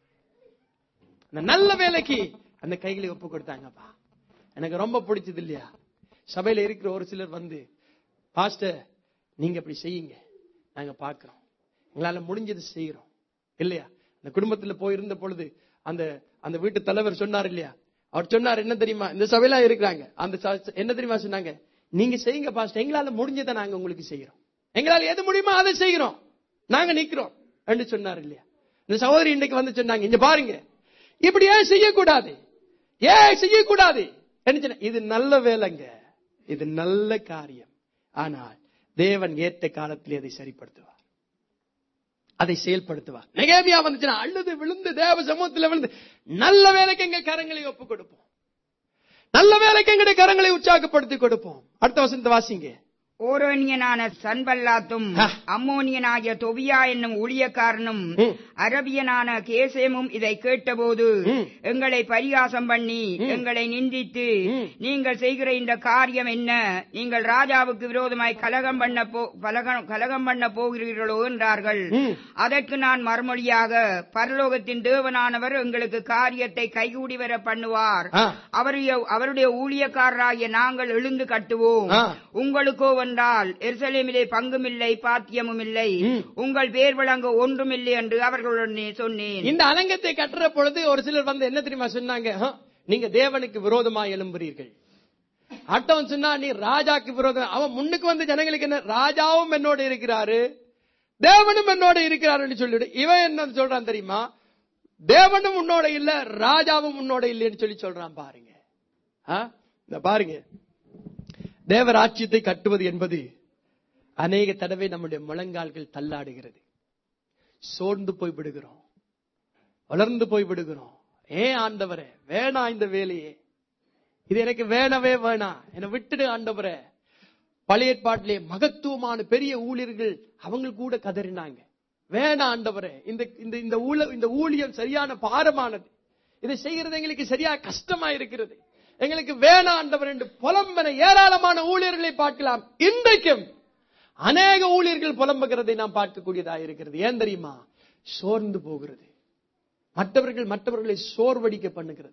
அந்த நல்ல வேலைக்கு அந்த கைகளை ஒப்பு கொடுத்தாங்கப்பா. எனக்கு ரொம்ப பிடிச்சது இல்லையா? சபையில இருக்கிற ஒரு சிலர் வந்து, பாஸ்டர் நீங்க அப்படி செய்யுங்க, நாங்க பாக்குறோம், எங்களால முடிஞ்சது செய்யறோம் இல்லையா? அந்த குடும்பத்துல போயிருந்த பொழுது அந்த அந்த வீட்டு தலைவர் சொன்னார் இல்லையா? அவர் சொன்னார் என்ன தெரியுமா? இந்த சபையில இருக்கிறாங்க, அந்த என்ன தெரியுமா சொன்னாங்க? நீங்க செய்யுங்க பாஸ்டர், எங்களால முடிஞ்சதை நாங்க உங்களுக்கு செய்யறோம், எங்களால எது முடியுமோ அதை செய்யறோம், நாங்க நிக்கிறோம் என்று சொன்னார் இல்லையா? இந்த சகோதரி இன்னைக்கு வந்து சொன்னாங்க, இங்க பாருங்க, இப்படி ஏன் செய்யக்கூடாது, ஏன் செய்யக்கூடாது? இது நல்ல வேலைங்க, இது நல்ல காரியம். ஆனால் தேவன் ஏற்ற காலத்திலே அதை சரிப்படுத்துவார், அதை செயல்படுத்துவார். நெகேமியா வந்துச்சுன்னா அழுது விழுந்து தேவ சமூகத்தில் விழுந்து, நல்ல வேலைக்கு எங்க கரங்களை ஒப்பு கொடுப்போம், நல்ல வேலைக்கு எங்களுடைய கரங்களை உற்சாகப்படுத்தி கொடுப்போம். அடுத்த வசனத்தை வாசிங்க. ஓரோனியனான சன்பல்லாத்தும் அம்மோனியனாகிய தொபியா என்னும் ஊழியக்காரனும் அரபியனான கேசேமும் இதை கேட்டபோது எங்களை பரிகாசம் பண்ணி எங்களை நிந்தித்து, நீங்கள் செய்கிற இந்த காரியம் என்ன? நீங்கள் ராஜாவுக்கு விரோதமாய் கலகம் பண்ண கலகம் பண்ண போகிறீர்களோ என்றார்கள். அதற்கு நான் மறுமொழியாக, பரலோகத்தின் தேவனானவர் எங்களுக்கு காரியத்தை கைகூடி வர பண்ணுவார். அவருடைய ஊழியக்காரராகிய நாங்கள் எழுந்து கட்டுவோம். உங்களுக்கோ என்றால் எருசலேமிலே பங்கும் இல்லை, பாத்தியமும் இல்லை, உங்கள் பேர் விளங்க ஒன்றும் இல்லை என்று அவர்களுடனே சொன்னேன். இந்த அலங்கத்தை கட்டுற பொழுது ஒரு சிலர் வந்து என்ன தெரியுமா சொன்னாங்க? நீங்க தேவனுக்கு விரோதமா எழும்புறீர்கள். அட்டவன் சொன்னா நீ ராஜாக்கு விரோதம். அவன் முன்னுக்கு வந்து ஜனங்களுக்கு என்ன, ராஜாவும் என்னோட இருக்கிறாரு, தேவனும் என்னோட இருக்கிறாருன்னு சொல்லிடு. இவன் என்ன சொல்றான் தெரியுமா? தேவனும் உன்னோட இல்ல, ராஜாவும் உன்னோட இல்லைன்னு சொல்லி சொல்றான். பாருங்க, பாருங்க, தேவராட்சியத்தை கட்டுவது என்பது அநேக தடவை நம்முடைய முழங்கால்கள் தள்ளாடுகிறது. சோர்ந்து போய் விடுகிறோம், வளர்ந்து போய் விடுகிறோம். ஏன் ஆண்டவரே வேணா இந்த வேலையே, இது எனக்கு வேணவே வேணாம், என்னை விட்டுடு ஆண்டவரே. பழைய ஏற்பாட்டிலே மகத்துவமான பெரிய ஊழியர்கள் அவங்க கூட கதறினாங்க, வேணா ஆண்டவரே, இந்த இந்த ஊழியம் சரியான பாரமானது, இதை செய்யறது எங்களுக்கு சரியா கஷ்டமா இருக்கிறது, எங்களுக்கு வேணா ஆண்டவர் என்று புலம்பென ஏராளமான ஊழியர்களை பார்க்கலாம். இன்றைக்கும் அநேக ஊழியர்கள் புலம்புகிறதை நாம் பார்க்கக்கூடியதாக இருக்கிறது. ஏன் தெரியுமா? சோர்ந்து போகிறது. மற்றவர்கள் மற்றவர்களை சோர்வடிக்க பண்ணுகிறது.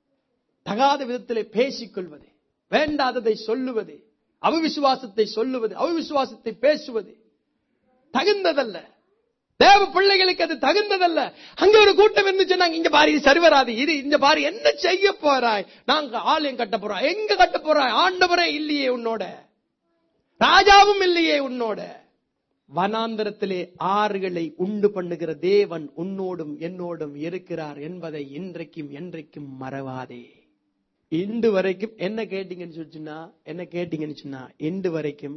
தகாத விதத்திலே பேசிக் கொள்வது, வேண்டாததை சொல்லுவது, அவிசுவாசத்தை சொல்லுவது, அவிசுவாசத்தை பேசுவது தகுந்ததல்ல. தேவ பிள்ளைகளுக்கு அது தகுந்ததல்ல. அங்க ஒரு கூட்டம் இருந்துச்சு, நாங்க இங்க பாரு, இது சரி வராது, இது இந்த பாரு என்ன செய்ய போறாய், நாங்க ஆலயம் கட்ட போறோம், எங்க கட்ட போறாய், ஆண்டவரே இல்லையே உன்னோட, ராஜாவும் இல்லையே உன்னோட. வனாந்தரத்திலே ஆறுகளை உண்டு பண்ணுகிற தேவன் உன்னோடும் என்னோடும் இருக்கிறார் என்பதை இன்றைக்கும் என்றைக்கும் மறவாதே. இன்று வரைக்கும் என்ன கேட்டீங்கன்னு சொல்லிச்சுன்னா என்ன கேட்டீங்கன்னு சொன்னா இன்று வரைக்கும்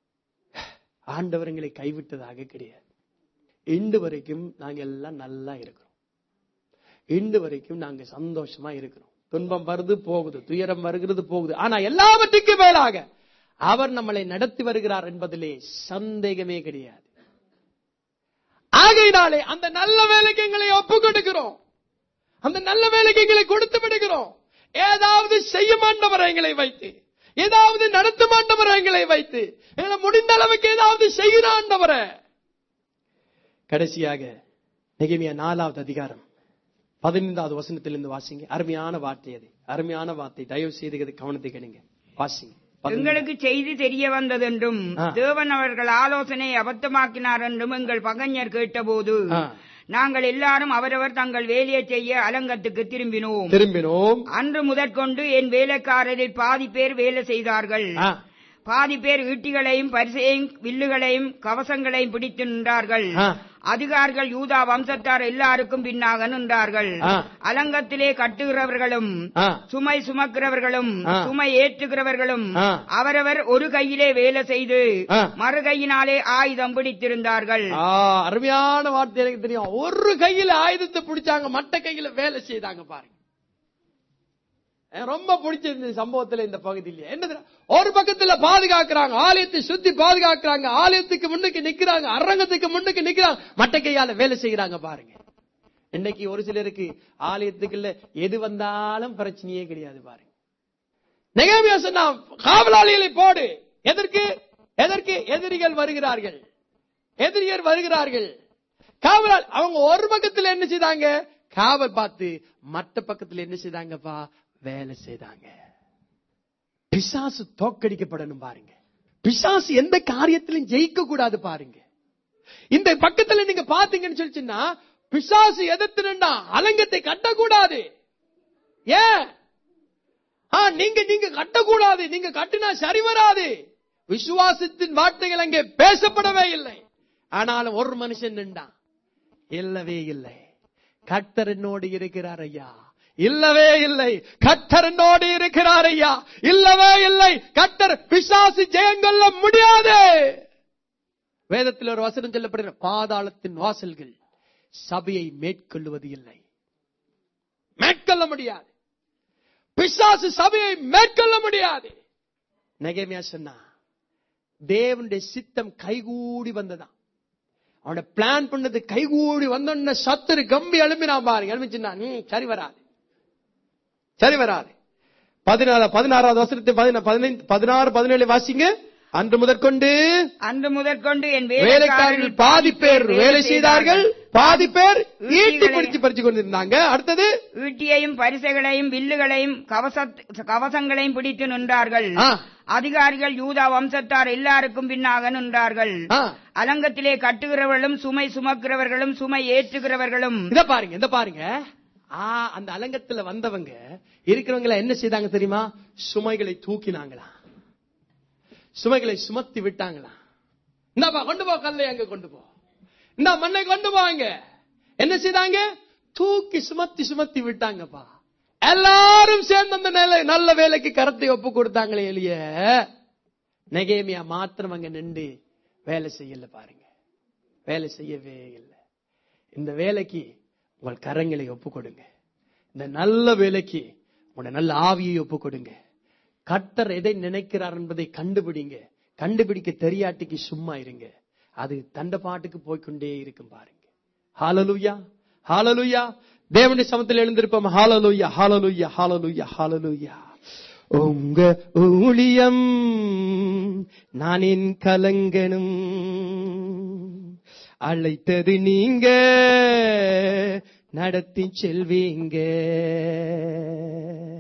ஆண்டவர்களை கைவிட்டதாக கிடையாது. இன்று வரைக்கும் நாங்க எல்லாம் நல்லா இருக்கிறோம். இன்று வரைக்கும் நாங்க சந்தோஷமா இருக்கிறோம். துன்பம் வருது போகுது, துயரம் வருகிறது போகுது. ஆனா எல்லாவற்றுக்கும் மேலாக அவர் நம்மளை நடத்தி வருகிறார் என்பதிலே சந்தேகமே கிடையாது. ஆகையினாலே அந்த நல்ல வேலைக்கு எங்களை ஒப்பு கொடுக்கிறோம், அந்த நல்ல வேலைக்கு எங்களை கொடுத்து விடுகிறோம். ஏதாவது செய்ய மாட்டவரை எங்களை வைத்து, ஏதாவது நடத்த மாட்டவரை எங்களை வைத்து, முடிந்த அளவுக்கு ஏதாவது செய்கிறாண்டவரை. கடைசியாக நெகேமியா நாலாவது அதிகாரம் பதினைந்தாவது வசனத்திலிருந்து வாசிங்க. அருமையான வார்த்தை, அது அருமையான வார்த்தை. தயவு செய்து கவனத்தை கேளுங்க, வாசிங்க. எங்களுக்கு செய்தி தெரிய வந்ததென்றும் தேவன் அவர்கள் ஆலோசனை அபத்தமாக்கினார் என்றும் எங்கள் பகைஞர் கேட்டபோது நாங்கள் எல்லாரும் அவரவர் தங்கள் வேலையை செய்ய அலங்கத்துக்கு திரும்பினோம் திரும்பினோம் அன்று முதற்கொண்டு என் வேலைக்காரரில் பாதி பேர் வேலை செய்தார்கள், பாதி பேர் ஈட்டிகளையும் பரிசையும் வில்லுகளையும் கவசங்களையும் பிடித்து நின்றார்கள். அதிகாரிகள் யூதா வம்சத்தார் எல்லாருக்கும் பின்னாக நின்றார்கள். அலங்கத்திலே கட்டுகிறவர்களும் சுமை சுமக்கிறவர்களும் சுமை ஏற்றுகிறவர்களும் அவரவர் ஒரு கையிலே வேலை செய்து மறு கையினாலே ஆயுதம் பிடித்திருந்தார்கள். அருமையான வார்த்தை எனக்கு தெரியும். ஒரு கையில ஆயுதத்தை பிடிச்சாங்க, மற்ற கையில வேலை செய்தாங்க. பாருங்க, ரொம்ப பிடிச்ச சம்பவத்துல இந்த பகுதியில என்ன, ஒரு பக்கத்துல பாதுகாக்கிறாங்க, ஆலயத்தை சுத்தி பாதுகாக்கிறாங்க, ஆலயத்துக்கு முன்னுக்கு நிக்கிறாங்க, அரங்கத்துக்கு முன்னுக்கு நிக்கிறாங்க, மட்ட கையால வேலை செய்யறாங்க. பாருங்க, இன்னைக்கு ஒரு சிலருக்கு ஆலயத்துக்குள்ள எது வந்தாலும் பிரச்சனையே கிடையாது. பாருங்க, நெகேமியா சொன்னா காவலாளிகளை போடு. எதற்கு எதற்கு எதிரிகள் வருகிறார்கள், எதிரிகள் வருகிறார்கள். காவலாளி அவங்க ஒரு பக்கத்துல என்ன செய்தாங்க, காவல் பார்த்து, மற்ற பக்கத்துல என்ன செய்தாங்கப்பா, வேலை செய்தாங்க. பிசாசு தோக்கடிக்கப்படணும். பாருங்க, பிசாசு எந்த காரியத்திலும் ஜெயிக்க கூடாது. பாருங்க, இந்த பக்கத்துல நீங்க பாத்தீங்கன்னு சொல்லிச்சுன்னா பிசாசு எதிர்த்துனா அலங்கத்தை கட்டக்கூடாது. ஏன் நீங்க நீங்க கட்டக்கூடாது, நீங்க கட்டினா சரி வராது. விசுவாசத்தின் வார்த்தைகள் அங்கே பேசப்படவே இல்லை. ஆனாலும் ஒரு மனுஷன் நின்றான், இல்லவே இல்லை, கர்த்தர் என்னோடு இருக்கிறார் ஐயா, இல்லவே இல்லை, கர்த்தர் என்னோடு இருக்கிறார் ஐயா, இல்லவே இல்லை, கர்த்தர் பிசாசு ஜெயங்கொள்ள முடியாது. வேதத்தில் ஒரு வசனம் சொல்லப்படுகிற, பாதாளத்தின் வாசல்கள் சபையை மேற்கொள்ளுவது இல்லை, மேற்கொள்ள முடியாது. பிசாசு சபையை மேற்கொள்ள முடியாது. நெகேமியா சொன்னா, தேவனுடைய சித்தம் கைகூடி வந்ததான். அவனோட பிளான் பண்ணது கைகூடி வந்தோன்ன சத்துரு கம்பி எழுப்பினா பாருங்க. எழுப்பிச்சுன்னா நீ சரி வராது, சரி வராது. பதினாறு பதினாறாவது வசனத்தை பதினைந்து பதினாறு பதினேழு வாசிங்க. அன்று முதற்கொண்டு அன்று முதற்கொண்டு என் வேலைக்காரர்கள் பாதி பேர் வேலை செய்தார்கள், பாதி பேர் ஈட்டி பிடிச்சு பறிச்சு கொண்டிருந்தாங்க. அடுத்தது ஈட்டியையும் பரிசைகளையும் வில்லுகளையும் கவசங்களையும் பிடித்து நின்றார்கள். அதிகாரிகள் யூதா வம்சத்தார் எல்லாருக்கும் பின்னாக நின்றார்கள். அலங்கத்திலே கட்டுகிறவர்களும் சுமை சுமக்கிறவர்களும் சுமை ஏற்றுகிறவர்களும். இத பாருங்க, இந்த பாருங்க. அந்த அலங்கத்துல வந்தவங்க இருக்கிறவங்க என்ன செய்தாங்க தெரியுமா? சுமைகளை தூக்கினாங்களா, சுமைகளை சுமத்தி விட்டாங்களா. இந்தாப்பா கொண்டு போ, கல்லை அங்க கொண்டு போ, இந்த மண்ணை கொண்டு போங்க. என்ன செய்தாங்க? தூக்கி சுமத்தி சுமத்தி விட்டாங்கப்பா. எல்லாரும் சேர்ந்து அந்த நல்ல வேலைக்கு கரத்தை ஒப்பு கொடுத்தாங்களே எளிய. நெகேமியா மாத்திரம் அங்க நின்று வேலை செய்யல பாருங்க, வேலை செய்யவே இல்லை. இந்த வேலைக்கு உங்கள் கரங்களை ஒப்பு கொடுங்க. இந்த நல்ல வேலைக்கு உங்களோட நல்ல ஆவியை ஒப்பு கொடுங்க. கர்த்தர் எதை நினைக்கிறார் என்பதை கண்டுபிடிங்க. கண்டுபிடிக்க தெரியாட்டிக்கு சும்மா இருங்க. அது தண்ட பாட்டுக்கு போய்கொண்டே இருக்கும் பாருங்க. ஹalleluya, ஹalleluya. தேவனுடைய சமத்தில் எழுந்திருப்போம். ஹalleluya, ஹalleluya, ஹalleluya, ஹalleluya. உங்க ஊழியம் நான் என் கலங்கனும், அழைத்தது நீங்க நடத்தி செல்வீங்க.